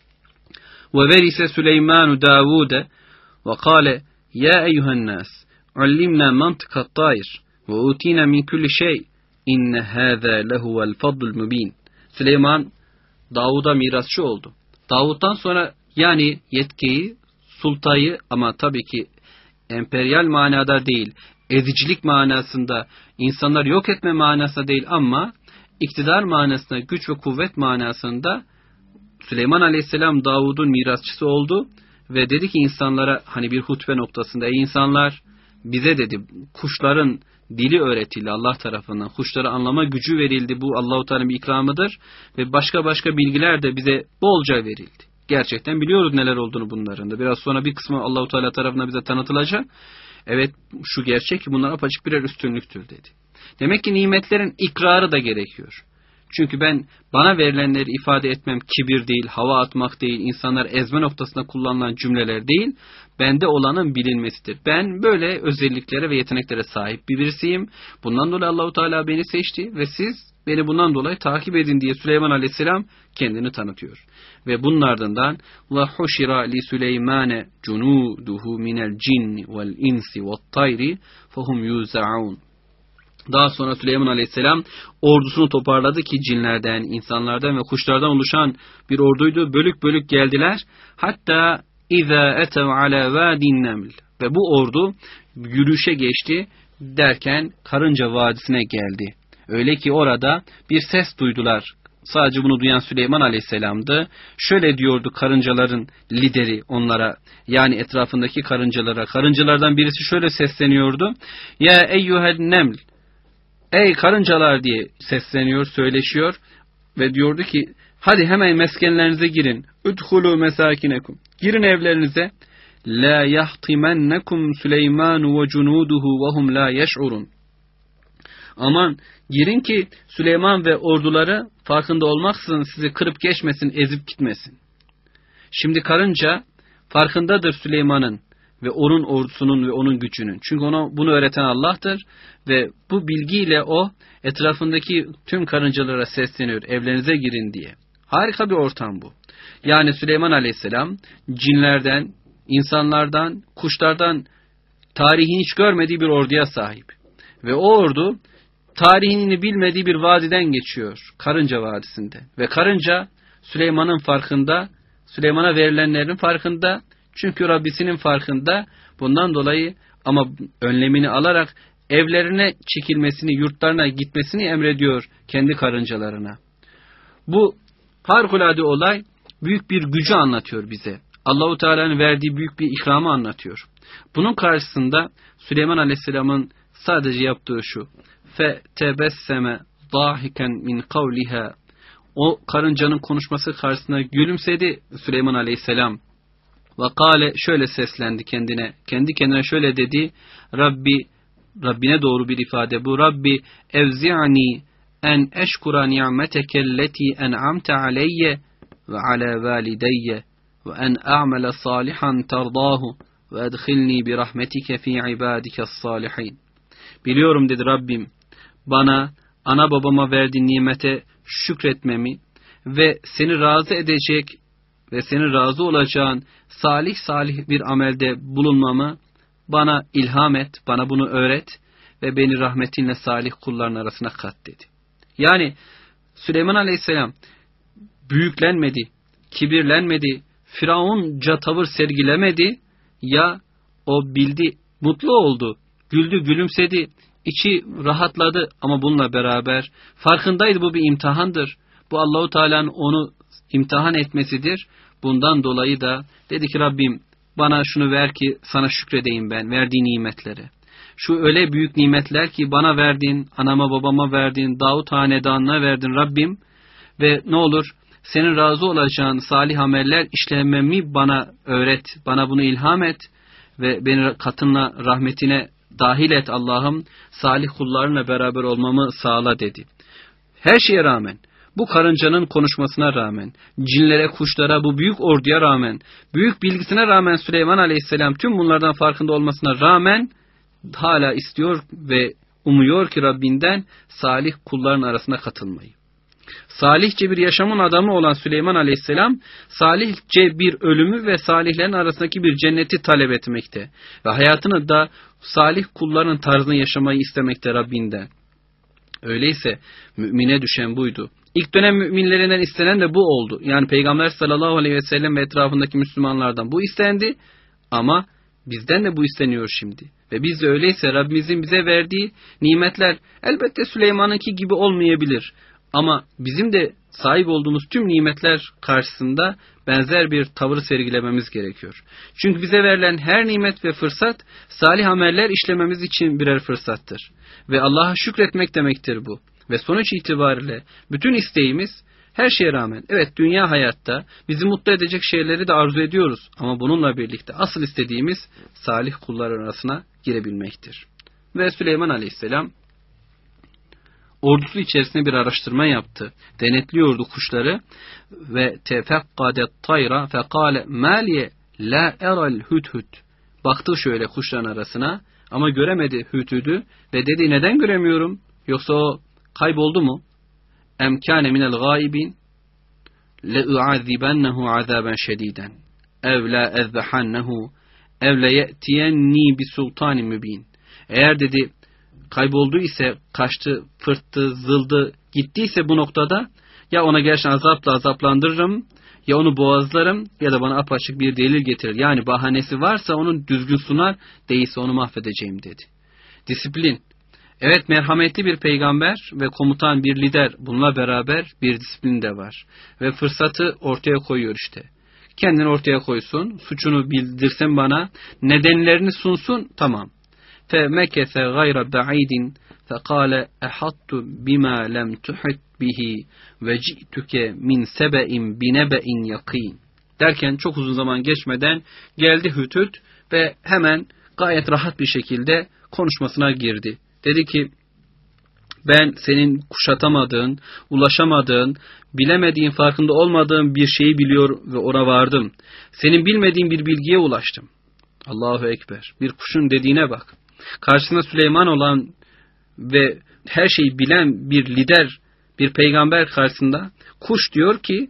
وَوَرِثَ سُلَيْمَانُ دَاوُودَ وَقَالَ يَا اَيُّهَا النَّاسِ عَلِّمْنَا مَنْطِقَ الطَّيْرِ وَاُوتِينَا مِنْ كُلِّ شَيْءٍ اِنَّ هَذَا لَهُوَ الْفَضْلُ الْمُب۪ينَ. Süleyman Davud'a mirasçı oldu. Davud'dan sonra yani yetkiyi, sultayı ama tabii ki emperyal manada değil, ezicilik manasında, insanlar yok etme manasında değil ama iktidar manasında, güç ve kuvvet manasında Süleyman Aleyhisselam Davud'un mirasçısı oldu ve dedi ki insanlara hani bir hutbe noktasında, ey insanlar, bize dedi kuşların dili öğretildi Allah tarafından, kuşları anlama gücü verildi, bu Allah-u Teala'nın bir ikramıdır ve başka başka bilgiler de bize bolca verildi. Gerçekten biliyoruz neler olduğunu bunların da. Biraz sonra bir kısmı Allah-u Teala tarafından bize tanıtılacak. Evet, şu gerçek ki bunlar apaçık birer üstünlüktür dedi. Demek ki nimetlerin ikrarı da gerekiyor. Çünkü ben bana verilenleri ifade etmem kibir değil, hava atmak değil, insanlar ezme noktasında kullanılan cümleler değil, bende olanın bilinmesidir. Ben böyle özelliklere ve yeteneklere sahip bir birisiyim. Bundan dolayı Allah-u Teala beni seçti ve siz beni bundan dolayı takip edin diye Süleyman Aleyhisselam kendini tanıtıyor. Ve bunun ardından وَحُشِرَ لِسُلَيْمَانَ جُنُودُهُ مِنَ الْجِنِّ وَالْاِنْسِ وَالطَّيْرِ فَهُمْ يُوزَعُونَ. Daha sonra Süleyman Aleyhisselam ordusunu toparladı ki cinlerden, insanlardan ve kuşlardan oluşan bir orduydu. Bölük bölük geldiler. Hatta اِذَا اَتَوْ عَلَى وَادِ النَّمْلِ. Ve bu ordu yürüyüşe geçti derken Karınca Vadisi'ne geldi. Öyle ki orada bir ses duydular. Sadece bunu duyan Süleyman Aleyhisselam'dı. Şöyle diyordu karıncaların lideri onlara, yani etrafındaki karıncalara. Karıncalardan birisi şöyle sesleniyordu. Ya eyyuhel neml. Ey karıncalar diye sesleniyor, söyleşiyor ve diyordu ki hadi hemen meskenlerinize girin. Udhulu mesakinekum. Girin evlerinize. La yahtimennekum Süleymanu ve cunuduhu ve hum la yeş'urun. Aman girin ki Süleyman ve orduları farkında olmaksızın sizi kırıp geçmesin, ezip gitmesin. Şimdi karınca farkındadır Süleyman'ın ve onun ordusunun ve onun gücünün. Çünkü ona bunu öğreten Allah'tır ve bu bilgiyle o etrafındaki tüm karıncalara sesleniyor, evlerinize girin diye. Harika bir ortam bu. Yani Süleyman Aleyhisselam cinlerden, insanlardan, kuşlardan tarihin hiç görmediği bir orduya sahip. Ve o ordu tarihini bilmediği bir vadiden geçiyor. Karınca Vadisi'nde. Ve karınca Süleyman'ın farkında, Süleyman'a verilenlerin farkında. Çünkü Rabbisinin farkında. Bundan dolayı ama önlemini alarak evlerine çekilmesini, yurtlarına gitmesini emrediyor kendi karıncalarına. Bu harikulade olay büyük bir gücü anlatıyor bize. Allah-u Teala'nın verdiği büyük bir ikramı anlatıyor. Bunun karşısında Süleyman Aleyhisselam'ın sadece yaptığı şu. فَتَبَسَّمَ ضَاحِكًا مِنْ قَوْلِهَا. O karıncanın konuşması karşısında gülümsedi Süleyman Aleyhisselam. وَقَالَ şöyle seslendi kendine. Kendi kendine şöyle dedi. Rabbi, Rabbine doğru bir ifade bu. Rabbi evzi'ni en eşkura ni'meteke elleti en'amte aleyye ve ala valideyye ve en a'mele salihan terdahu ve edkhilni bi rahmetike fi ibadike salihin. Biliyorum dedi Rabbim, bana ana babama verdiğin nimete şükretmemi ve seni razı edecek ve senin razı olacağın salih salih bir amelde bulunmamı bana ilham et, bana bunu öğret ve beni rahmetinle salih kulların arasına kat dedi. Yani Süleyman Aleyhisselam büyüklenmedi, kibirlenmedi, Firavunca tavır sergilemedi, ya o bildi, mutlu oldu, güldü, gülümsedi, içi rahatladı ama bununla beraber farkındaydı bu bir imtihandır. Bu Allah-u Teala'nın onu imtihan etmesidir. Bundan dolayı da dedi ki Rabbim bana şunu ver ki sana şükredeyim ben verdiğin nimetlere. Şu öyle büyük nimetler ki bana verdin, anama babama verdin, Davut hanedanına verdin Rabbim ve ne olur senin razı olacağın salih ameller işlememi bana öğret, bana bunu ilham et ve beni katınla rahmetine dahil et Allah'ım, salih kullarınla beraber olmamı sağla dedi. Her şeye rağmen, bu karıncanın konuşmasına rağmen, cinlere, kuşlara, bu büyük orduya rağmen, büyük bilgisine rağmen Süleyman Aleyhisselam tüm bunlardan farkında olmasına rağmen hala istiyor ve umuyor ki Rabbinden salih kulların arasına katılmayı. Salihçe bir yaşamın adamı olan Süleyman Aleyhisselam, salihçe bir ölümü ve salihlerin arasındaki bir cenneti talep etmekte ve hayatını da salih kulların tarzını yaşamayı istemekte Rabbinden. Öyleyse mümine düşen buydu. İlk dönem müminlerinden istenen de bu oldu. Yani Peygamber sallallahu aleyhi ve sellem ve etrafındaki Müslümanlardan bu istendi ama bizden de bu isteniyor şimdi. Ve biz de öyleyse Rabbimizin bize verdiği nimetler elbette Süleyman'ınki gibi olmayabilir. Ama bizim de sahip olduğumuz tüm nimetler karşısında benzer bir tavır sergilememiz gerekiyor. Çünkü bize verilen her nimet ve fırsat salih ameller işlememiz için birer fırsattır. Ve Allah'a şükretmek demektir bu. Ve sonuç itibariyle bütün isteğimiz her şeye rağmen, evet dünya hayatta bizi mutlu edecek şeyleri de arzu ediyoruz. Ama bununla birlikte asıl istediğimiz salih kullar arasına girebilmektir. Ve Süleyman Aleyhisselam ordusu içerisinde bir araştırma yaptı. Denetliyordu kuşları ve tefekkadet tayra fekale maliye la eral hüthüt. Baktı şöyle kuşların arasına ama göremedi hüthüdü ve dedi neden göremiyorum? Yoksa o kayboldu mu? Em kâne minel gâibin le u'azibennehu azaben şediden ev la ezbehannehu ev le ye'tiyenni bi sultanin mübin. Eğer dedi kayboldu ise, kaçtı, fırttı, zıldı, gittiyse bu noktada ya ona gerçekten azapla azaplandırırım, ya onu boğazlarım ya da bana apaçık bir delil getirir. Yani bahanesi varsa onun düzgün sunar, değilse onu mahvedeceğim dedi. Disiplin. Evet, merhametli bir peygamber ve komutan bir lider, bununla beraber bir disiplin de var. Ve fırsatı ortaya koyuyor işte. Kendini ortaya koysun, suçunu bildirsin bana, nedenlerini sunsun, tamam. فَمَكَثَ غَيْرَ بَعِيدٍ فَقَالَ اَحَطْتُ بِمَا لَمْ تُحِطْ بِهِ وَجِئْتُكَ مِنْ سَبَئٍ بِنَبَئٍ يَقِينٍ derken çok uzun zaman geçmeden geldi Hütüt ve hemen gayet rahat bir şekilde konuşmasına girdi. Dedi ki ben senin kuşatamadığın, ulaşamadığın, bilemediğin, farkında olmadığın bir şeyi biliyor ve ona vardım. Senin bilmediğin bir bilgiye ulaştım. Allahu Ekber. Bir kuşun dediğine bak. Karşısında Süleyman olan ve her şeyi bilen bir lider, bir peygamber karşısında kuş diyor ki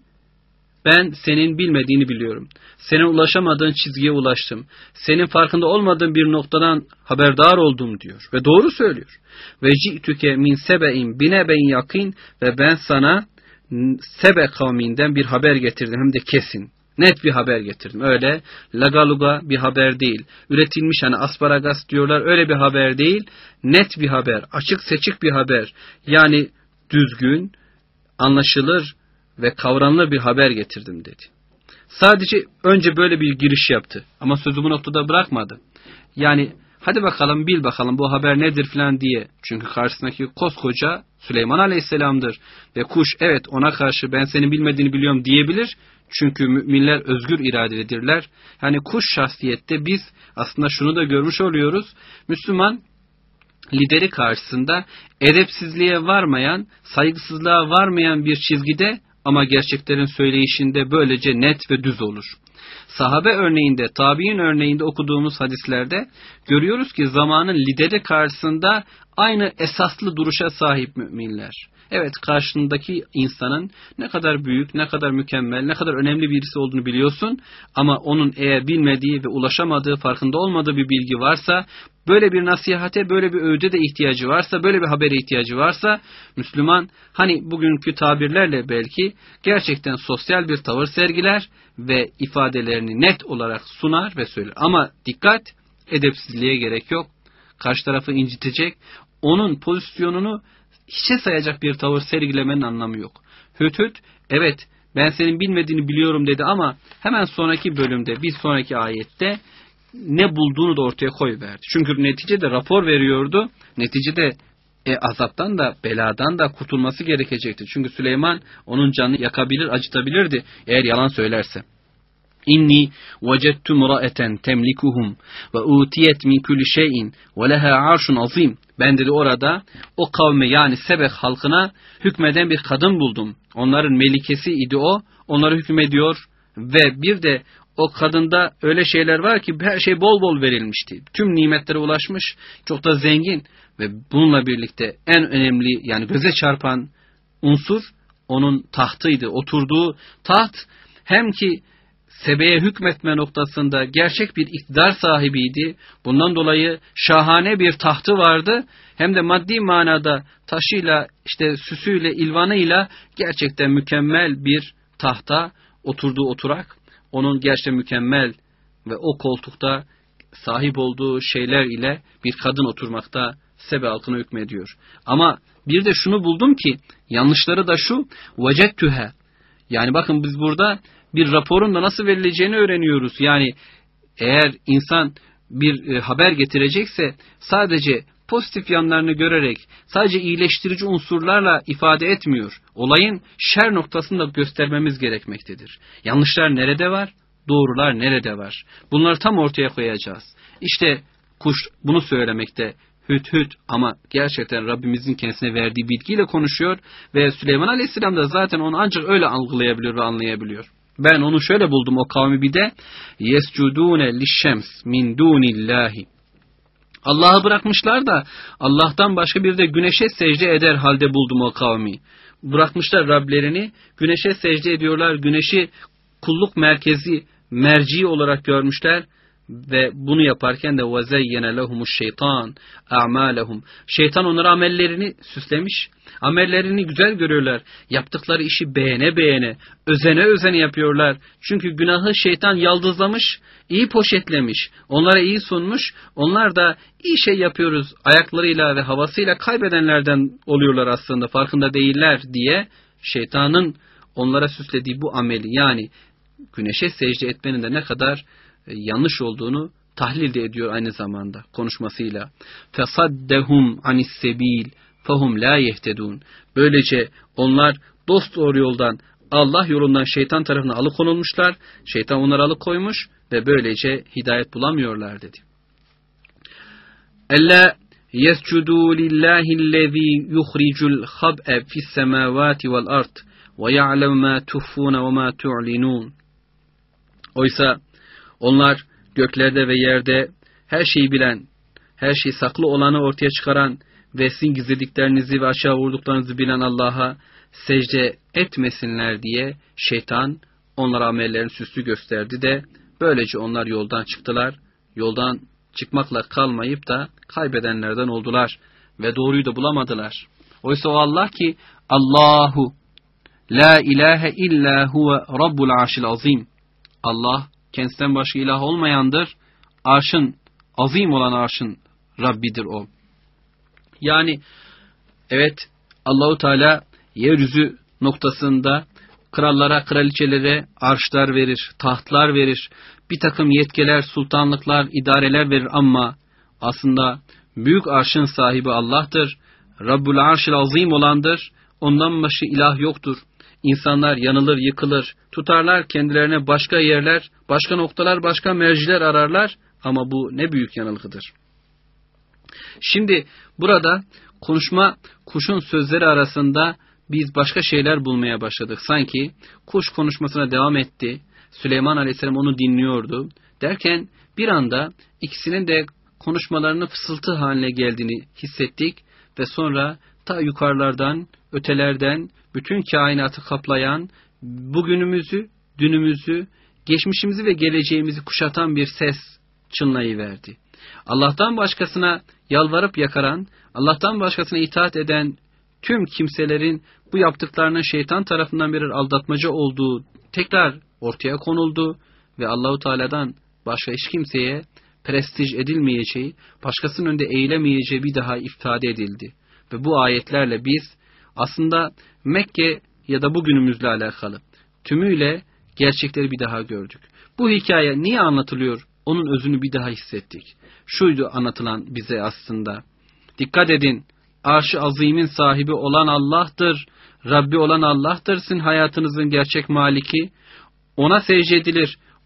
ben senin bilmediğini biliyorum. Senin ulaşamadığın çizgiye ulaştım. Senin farkında olmadığın bir noktadan haberdar oldum diyor. Ve doğru söylüyor. Ve ci'tüke min sebe'in binebe'in yakin ve ben sana Sebe kavminden bir haber getirdim. Hem de kesin. Net bir haber getirdim. Öyle lagaluga bir haber değil. Üretilmiş hani asparagas diyorlar. Öyle bir haber değil. Net bir haber. Açık seçik bir haber. Yani düzgün, anlaşılır ve kavranılır bir haber getirdim dedi. Sadece önce böyle bir giriş yaptı. Ama sözü bu noktada bırakmadı. Yani hadi bakalım bil bakalım bu haber nedir filan diye. Çünkü karşısındaki koskoca Süleyman Aleyhisselam'dır. Ve kuş evet ona karşı ben senin bilmediğini biliyorum diyebilir. Çünkü müminler özgür iradelidirler. Yani kuş şahsiyette biz aslında şunu da görmüş oluyoruz. Müslüman lideri karşısında edepsizliğe varmayan, saygısızlığa varmayan bir çizgide ama gerçeklerin söyleyişinde böylece net ve düz olur. Sahabe örneğinde, tabi'in örneğinde okuduğumuz hadislerde görüyoruz ki zamanın lideri karşısında aynı esaslı duruşa sahip müminler. Evet, karşındaki insanın ne kadar büyük, ne kadar mükemmel, ne kadar önemli birisi olduğunu biliyorsun ama onun eğer bilmediği ve ulaşamadığı, farkında olmadığı bir bilgi varsa, böyle bir nasihate, böyle bir öğüde de ihtiyacı varsa, böyle bir habere ihtiyacı varsa, Müslüman hani bugünkü tabirlerle belki gerçekten sosyal bir tavır sergiler ve ifadelerini net olarak sunar ve söyler. Ama dikkat, edepsizliğe gerek yok. Karşı tarafı incitecek, onun pozisyonunu hiçe sayacak bir tavır sergilemenin anlamı yok. Hütüt, evet ben senin bilmediğini biliyorum dedi ama hemen sonraki bölümde, bir sonraki ayette ne bulduğunu da ortaya koyuverdi. Çünkü neticede rapor veriyordu. Neticede e, azaptan da beladan da kurtulması gerekecekti. Çünkü Süleyman onun canını yakabilir, acıtabilirdi eğer yalan söylerse. İnni vecedtu mra'eten temlikuhum ve utiyet min kulli şeyin ve leha arşun azim. Ben dedi orada o kavme yani Sebek halkına hükmeden bir kadın buldum. Onların melikesi idi o. Onlara hükmediyor ve bir de o kadında öyle şeyler var ki her şey bol bol verilmişti. Tüm nimetlere ulaşmış, çok da zengin ve bununla birlikte en önemli yani göze çarpan unsur onun tahtıydı. Oturduğu taht hem ki Sebe'ye hükmetme noktasında gerçek bir iktidar sahibiydi. Bundan dolayı şahane bir tahtı vardı. Hem de maddi manada taşıyla, işte süsüyle, ilvanıyla gerçekten mükemmel bir tahta oturduğu oturak. Onun gerçekten mükemmel ve o koltukta sahip olduğu şeyler ile bir kadın oturmakta Sebe halkına hükmediyor. Ama bir de şunu buldum ki yanlışları da şu. Vecettühe. Yani bakın biz burada bir raporun da nasıl verileceğini öğreniyoruz. Yani eğer insan bir e, haber getirecekse sadece pozitif yanlarını görerek, sadece iyileştirici unsurlarla ifade etmiyor. Olayın şer noktasını da göstermemiz gerekmektedir. Yanlışlar nerede var? Doğrular nerede var? Bunları tam ortaya koyacağız. İşte kuş bunu söylemekte hüt hüt ama gerçekten Rabbimizin kendisine verdiği bilgiyle konuşuyor ve Süleyman Aleyhisselam da zaten onu ancak öyle algılayabiliyor ve anlayabiliyor. Ben onu şöyle buldum o kavmi bir de yescudune lişşems min dunillahi. Allah'ı bırakmışlar da Allah'tan başka bir de güneşe secde eder halde buldum o kavmi. Bırakmışlar Rablerini, güneşe secde ediyorlar, güneşi kulluk merkezi, merci olarak görmüşler ve bunu yaparken de وَزَيَّنَ لَهُمُ الشَّيْطَانِ اَعْمَالَهُمْ. Şeytan onlara amellerini süslemiş, amellerini güzel görüyorlar, yaptıkları işi beğene beğene, özene özene yapıyorlar. Çünkü günahı şeytan yaldızlamış, iyi poşetlemiş, onlara iyi sunmuş, onlar da iyi şey yapıyoruz ayaklarıyla ve havasıyla kaybedenlerden oluyorlar aslında, farkında değiller diye şeytanın onlara süslediği bu ameli yani güneşe secde etmenin de ne kadar e, yanlış olduğunu tahlil de ediyor aynı zamanda konuşmasıyla. فَصَدَّهُمْ عَنِ السَّب۪يلِ فَهُمْ لَا يَهْتَدُونَ. Böylece onlar dost doğru yoldan, Allah yolundan şeytan tarafına alıkonulmuşlar. Şeytan onları alıkoymuş ve böylece hidayet bulamıyorlar dedi. اَلَّا يَسْجُدُوا لِلّٰهِ الَّذ۪ي يُخْرِجُ الْخَبْءَ فِي السَّمَاوَاتِ وَالْأَرْضِ وَيَعْلَمُ مَا تُخْفُونَ وَمَا تُعْلِنُونَ. Oysa onlar göklerde ve yerde her şeyi bilen, her şeyi saklı olanı ortaya çıkaran ve sizin gizlediklerinizi ve aşağı vurduklarınızı bilen Allah'a secde etmesinler diye şeytan onlara amellerini süslü gösterdi de böylece onlar yoldan çıktılar. Yoldan çıkmakla kalmayıp da kaybedenlerden oldular ve doğruyu da bulamadılar. Oysa o Allah ki Allahu la ilahe illa huve rabbul arşil azim. Allah kendisinden başka ilah olmayandır. Arşın, azim olan arşın Rabbidir o. Yani evet Allahu Teala yeryüzü noktasında krallara, kraliçelere arşlar verir, tahtlar verir, bir takım yetkiler, sultanlıklar, idareler verir ama aslında büyük arşın sahibi Allah'tır. Rabbul arşil azim olandır. Ondan başka ilah yoktur. İnsanlar yanılır, yıkılır, tutarlar kendilerine başka yerler, başka noktalar, başka merciler ararlar ama bu ne büyük yanılgıdır. Şimdi burada konuşma kuşun sözleri arasında biz başka şeyler bulmaya başladık. Sanki kuş konuşmasına devam etti. Süleyman Aleyhisselam onu dinliyordu. Derken bir anda ikisinin de konuşmalarının fısıltı haline geldiğini hissettik ve sonra ta yukarılardan, ötelerden bütün kainatı kaplayan, bugünümüzü, dünümüzü, geçmişimizi ve geleceğimizi kuşatan bir ses çınlayıverdi. Allah'tan başkasına yalvarıp yakaran, Allah'tan başkasına itaat eden tüm kimselerin bu yaptıklarının şeytan tarafından bir aldatmaca olduğu tekrar ortaya konuldu ve Allahu Teala'dan başka hiç kimseye prestij edilmeyeceği, başkasının önünde eğilemeyeceği bir daha ifade edildi. Ve bu ayetlerle biz aslında Mekke ya da bugünümüzle alakalı tümüyle gerçekleri bir daha gördük. Bu hikaye niye anlatılıyor? Onun özünü bir daha hissettik. Şuydu anlatılan bize aslında. Dikkat edin, arş-ı azimin sahibi olan Allah'tır. Rabbi olan Allah'tır sizin hayatınızın gerçek maliki. Ona secde edilir.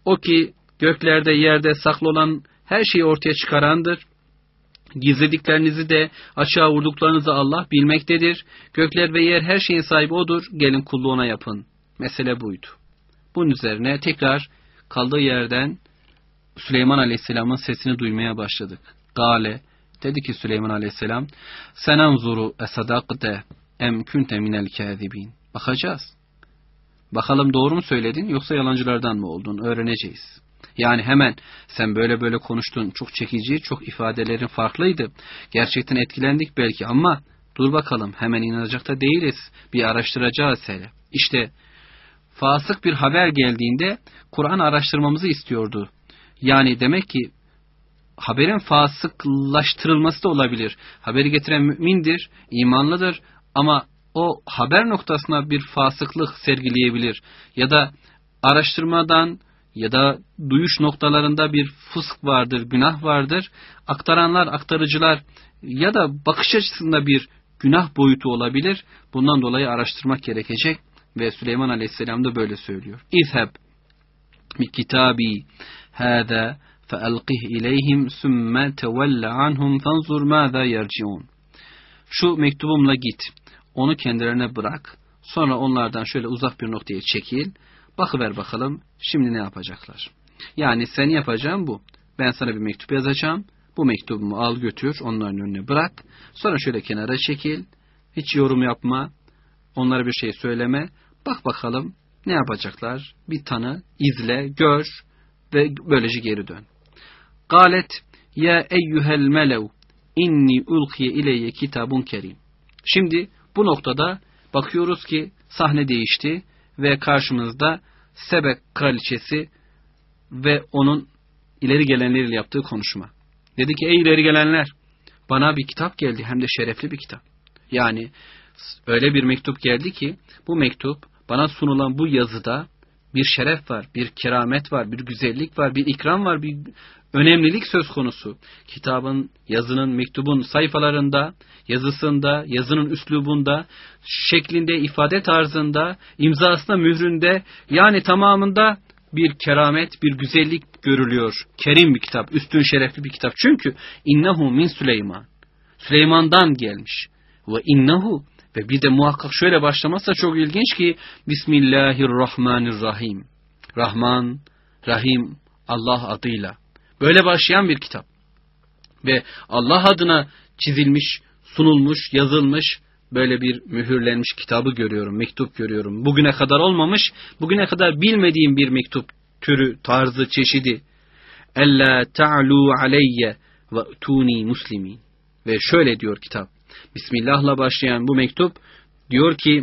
O ki göklerde yerde saklı olan her şeyi ortaya çıkarandır. Gizlediklerinizi de açığa vurduklarınızı Allah bilmektedir. Gökler ve yer her şeyin sahibi O'dur. Gelin kulluğuna yapın. Mesele buydu. Bunun üzerine tekrar kaldığı yerden Süleyman Aleyhisselam'ın sesini duymaya başladık. Gale, dedi ki Süleyman Aleyhisselam, senanzuru esadakte em kunte minel kâzibin. Bakacağız. Bakalım doğru mu söyledin yoksa yalancılardan mı oldun? Öğreneceğiz. Yani hemen sen böyle böyle konuştun, çok çekici, çok ifadelerin farklıydı. Gerçekten etkilendik belki ama dur bakalım, hemen inanacak da değiliz. Bir araştıracağız hele. İşte fasık bir haber geldiğinde Kur'an araştırmamızı istiyordu. Yani demek ki haberin fasıklaştırılması da olabilir. Haberi getiren mümindir, imanlıdır ama o haber noktasına bir fasıklık sergileyebilir. Ya da araştırmadan ya da duyuş noktalarında bir fısk vardır, günah vardır. Aktaranlar, aktarıcılar ya da bakış açısında bir günah boyutu olabilir. Bundan dolayı araştırmak gerekecek ve Süleyman Aleyhisselam da böyle söylüyor. İzheb bi kitabi hâzâ feelqih ileyhim sümme tevelle anhum fanzur mâzâ yerciun. Şu mektubumla git, onu kendilerine bırak, sonra onlardan şöyle uzak bir noktaya çekil, bakıver bakalım şimdi ne yapacaklar. Yani sen yapacağın bu. Ben sana bir mektup yazacağım, bu mektubumu al götür, onların önüne bırak, sonra şöyle kenara çekil, hiç yorum yapma, onlara bir şey söyleme, bak bakalım ne yapacaklar, bir tanı, izle, gör ve böylece geri dön. Galet ya eyyuhel melev inni ulkiye ileyye kitabun kerim. Şimdi bu noktada bakıyoruz ki sahne değişti ve karşımızda Sebek kraliçesi ve onun ileri gelenleriyle yaptığı konuşma. Dedi ki ey ileri gelenler, bana bir kitap geldi, hem de şerefli bir kitap. Yani öyle bir mektup geldi ki bu mektup, bana sunulan bu yazıda bir şeref var, bir keramet var, bir güzellik var, bir ikram var, bir önemlilik söz konusu. Kitabın, yazının, mektubun sayfalarında, yazısında, yazının üslubunda, şeklinde, ifade tarzında, imzasında, mühründe, yani tamamında bir keramet, bir güzellik görülüyor. Kerim bir kitap, üstün şerefli bir kitap. Çünkü innehu min Süleyman. Süleyman'dan gelmiş. Ve innehu, ve bir de muhakkak şöyle başlamazsa çok ilginç ki Bismillahirrahmanirrahim. Rahman, Rahim, Allah adıyla. Böyle başlayan bir kitap. Ve Allah adına çizilmiş, sunulmuş, yazılmış böyle bir mühürlenmiş kitabı görüyorum, mektup görüyorum. Bugüne kadar olmamış, bugüne kadar bilmediğim bir mektup türü, tarzı, çeşidi. Ella ta'lu aleyye ve tuni muslimin. Ve şöyle diyor kitap. Bismillah'la başlayan bu mektup diyor ki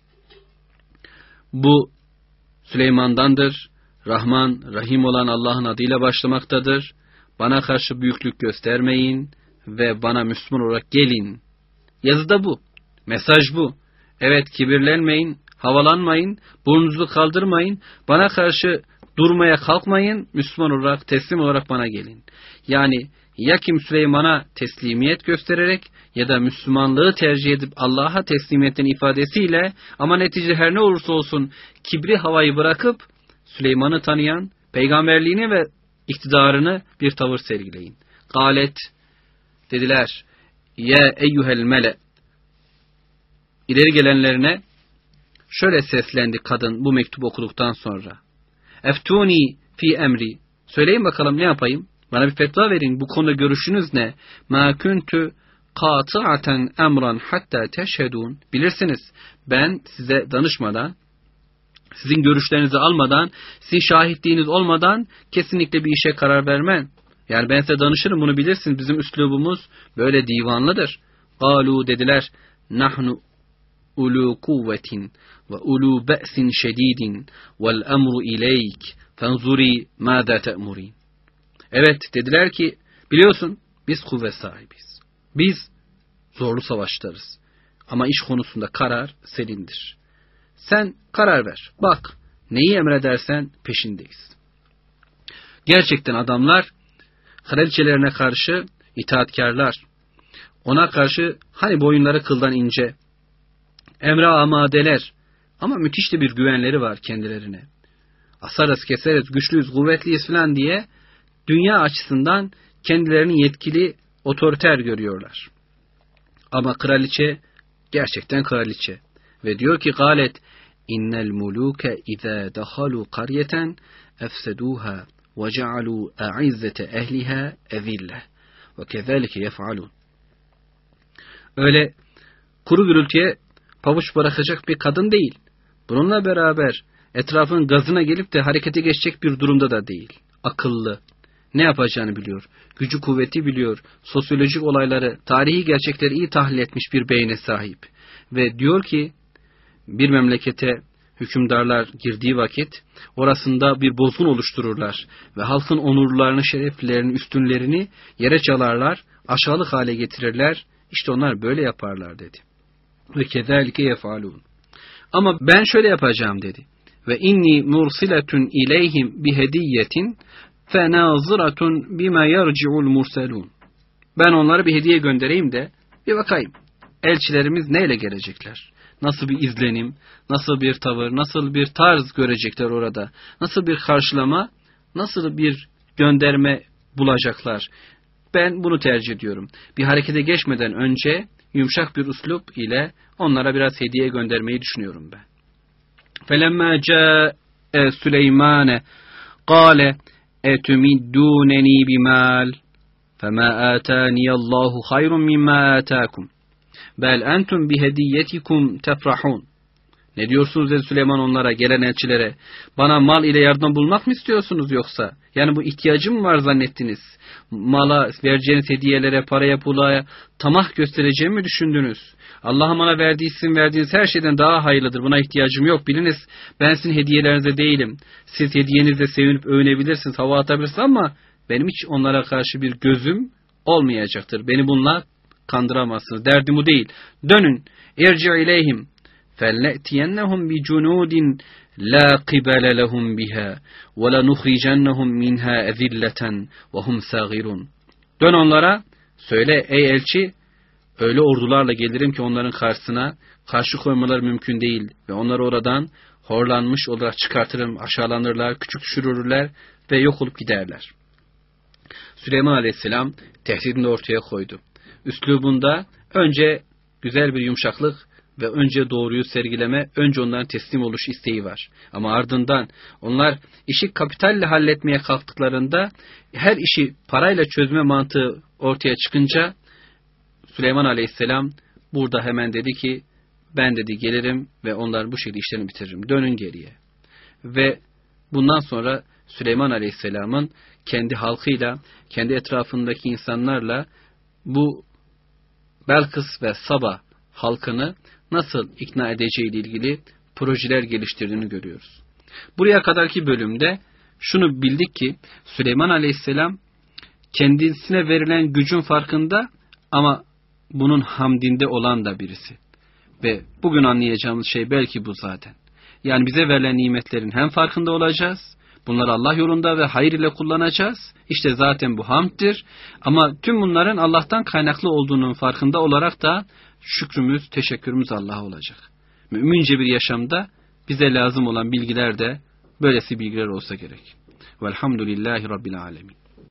bu Süleyman'dandır. Rahman, Rahim olan Allah'ın adıyla başlamaktadır. Bana karşı büyüklük göstermeyin ve bana Müslüman olarak gelin. Yazıda bu. Mesaj bu. Evet, kibirlenmeyin, havalanmayın, burnunuzu kaldırmayın, bana karşı durmaya kalkmayın, Müslüman olarak, teslim olarak bana gelin. Yani ya kim Süleyman'a teslimiyet göstererek ya da Müslümanlığı tercih edip Allah'a teslimiyetin ifadesiyle, ama neticede her ne olursa olsun kibri havayı bırakıp Süleyman'ı tanıyan, peygamberliğini ve iktidarını bir tavır sergileyin. Galet, dediler, ya eyyuhel mele, ileri gelenlerine şöyle seslendi kadın bu mektubu okuduktan sonra. Eftuni fi emri, söyleyin bakalım ne yapayım? Bana bir fetva verin, bu konuda görüşünüz ne? Ma kuntu qati'aten emran hatta teşhedun. Bilirsiniz, ben size danışmadan, sizin görüşlerinizi almadan, sizin şahitliğiniz olmadan kesinlikle bir işe karar vermem. Yani ben size danışırım, bunu bilirsiniz. Bizim üslubumuz böyle divanlıdır. Galu, dediler, nahnu ulu kuvvetin ve ulu be'sin şedidin vel emru ileyk fenzuri mâdâ te'murin. Evet, dediler ki biliyorsun biz kuvvet sahibiyiz. Biz zorlu savaşlarız. Ama iş konusunda karar senindir. Sen karar ver. Bak, neyi emredersen peşindeyiz. Gerçekten adamlar kraliçelerine karşı itaatkarlar. Ona karşı hani boyunları kıldan ince, emre amadeler. Ama müthiş de bir güvenleri var kendilerine. asarız, keseriz, güçlüyüz, kuvvetliyiz falan diye dünya açısından kendilerini yetkili, otoriter görüyorlar. Ama kraliçe gerçekten kraliçe. Ve diyor ki galet innel muluke izâ dehalu qaryeten efsedûhâ ve cealû a'izzete ehliha ezille ve kezâlike yef'alûn. Öyle kuru gürültüye pabuç bırakacak bir kadın değil. Bununla beraber etrafın gazına gelip de harekete geçecek bir durumda da değil. Akıllı. Ne yapacağını biliyor. Gücü kuvveti biliyor. Sosyolojik olayları, tarihi gerçekleri iyi tahlil etmiş bir beyne sahip. Ve diyor ki bir memlekete hükümdarlar girdiği vakit orasında bir bozgun oluştururlar. Ve halkın onurlarını, şereflerini, üstünlerini yere çalarlar, aşağılık hale getirirler. İşte onlar böyle yaparlar dedi. Ve kezalike yefalun. Ama ben şöyle yapacağım dedi. Ve inni mursiletun ileyhim bi hediyetin fe naziratun bima yerci'ul murselun. Ben onlara bir hediye göndereyim de bir bakayım. Elçilerimiz neyle gelecekler? Nasıl bir izlenim, nasıl bir tavır, nasıl bir tarz görecekler orada? Nasıl bir karşılama, nasıl bir gönderme bulacaklar? Ben bunu tercih ediyorum. Bir harekete geçmeden önce yumuşak bir üslup ile onlara biraz hediye göndermeyi düşünüyorum ben. فَلَمَّا جَاءَ سُلَيْمَانَ قَالَ اَتُمِدُّونَنِي بِمَالٍ فَمَا آتَانِيَ اللّٰهُ خَيْرٌ مِمَّا آتَاكُمْ بَلْ أَنْتُمْ بِهَدِيَّتِكُمْ تَفْرَحُونَ. Ne diyorsunuz dedi Süleyman onlara, gelen elçilere? Bana mal ile yardım bulmak mı istiyorsunuz yoksa? Yani bu ihtiyacım mı var zannettiniz? Mala, vereceğiniz hediyelere, paraya, pula tamah göstereceğimi mi düşündünüz? Allah'ın bana verdiği, sizin verdiğiniz her şeyden daha hayırlıdır. Buna ihtiyacım yok. Biliniz ben sizin hediyelerinize değilim. Siz hediyenizle sevinip övünebilirsiniz, hava atabilirsiniz ama benim hiç onlara karşı bir gözüm olmayacaktır. Beni bununla kandıramazsınız. Derdim bu değil. Dönün. İrci ileyhim. فَلَّأْتِيَنَّهُمْ بِجُنُودٍ لَا قِبَلَ لَهُمْ بِهَا وَلَنُخْرِجَنَّهُمْ مِنْهَا اَذِلَّةً وَهُمْ سَاغِرُونَ. Dön onlara, söyle ey elçi, öyle ordularla gelirim ki onların karşısına karşı koymaları mümkün değil ve onları oradan horlanmış olarak çıkartırım, aşağılanırlar, küçük düşürürler ve yok olup giderler. Süleyman Aleyhisselam tehdidini ortaya koydu. Üslubunda önce güzel bir yumuşaklık ve önce doğruyu sergileme, önce onların teslim oluş isteği var. Ama ardından onlar işi kapitalle halletmeye kalktıklarında, her işi parayla çözme mantığı ortaya çıkınca Süleyman Aleyhisselam burada hemen dedi ki ben dedi gelirim ve onlar bu şekilde işlerini bitiririm. Dönün geriye. Ve bundan sonra Süleyman Aleyhisselam'ın kendi halkıyla, kendi etrafındaki insanlarla bu Belkıs ve Saba halkını nasıl ikna edeceğiyle ilgili projeler geliştirdiğini görüyoruz. Buraya kadarki bölümde şunu bildik ki Süleyman Aleyhisselam kendisine verilen gücün farkında ama bunun hamdinde olan da birisi. Ve bugün anlayacağımız şey belki bu zaten. Yani bize verilen nimetlerin hem farkında olacağız, bunları Allah yolunda ve hayır ile kullanacağız. İşte zaten bu hamddir. Ama tüm bunların Allah'tan kaynaklı olduğunun farkında olarak da şükrümüz, teşekkürümüz Allah'a olacak. Mümince bir yaşamda bize lazım olan bilgiler de böylesi bilgiler olsa gerek. Velhamdülillahi Rabbil Alemin.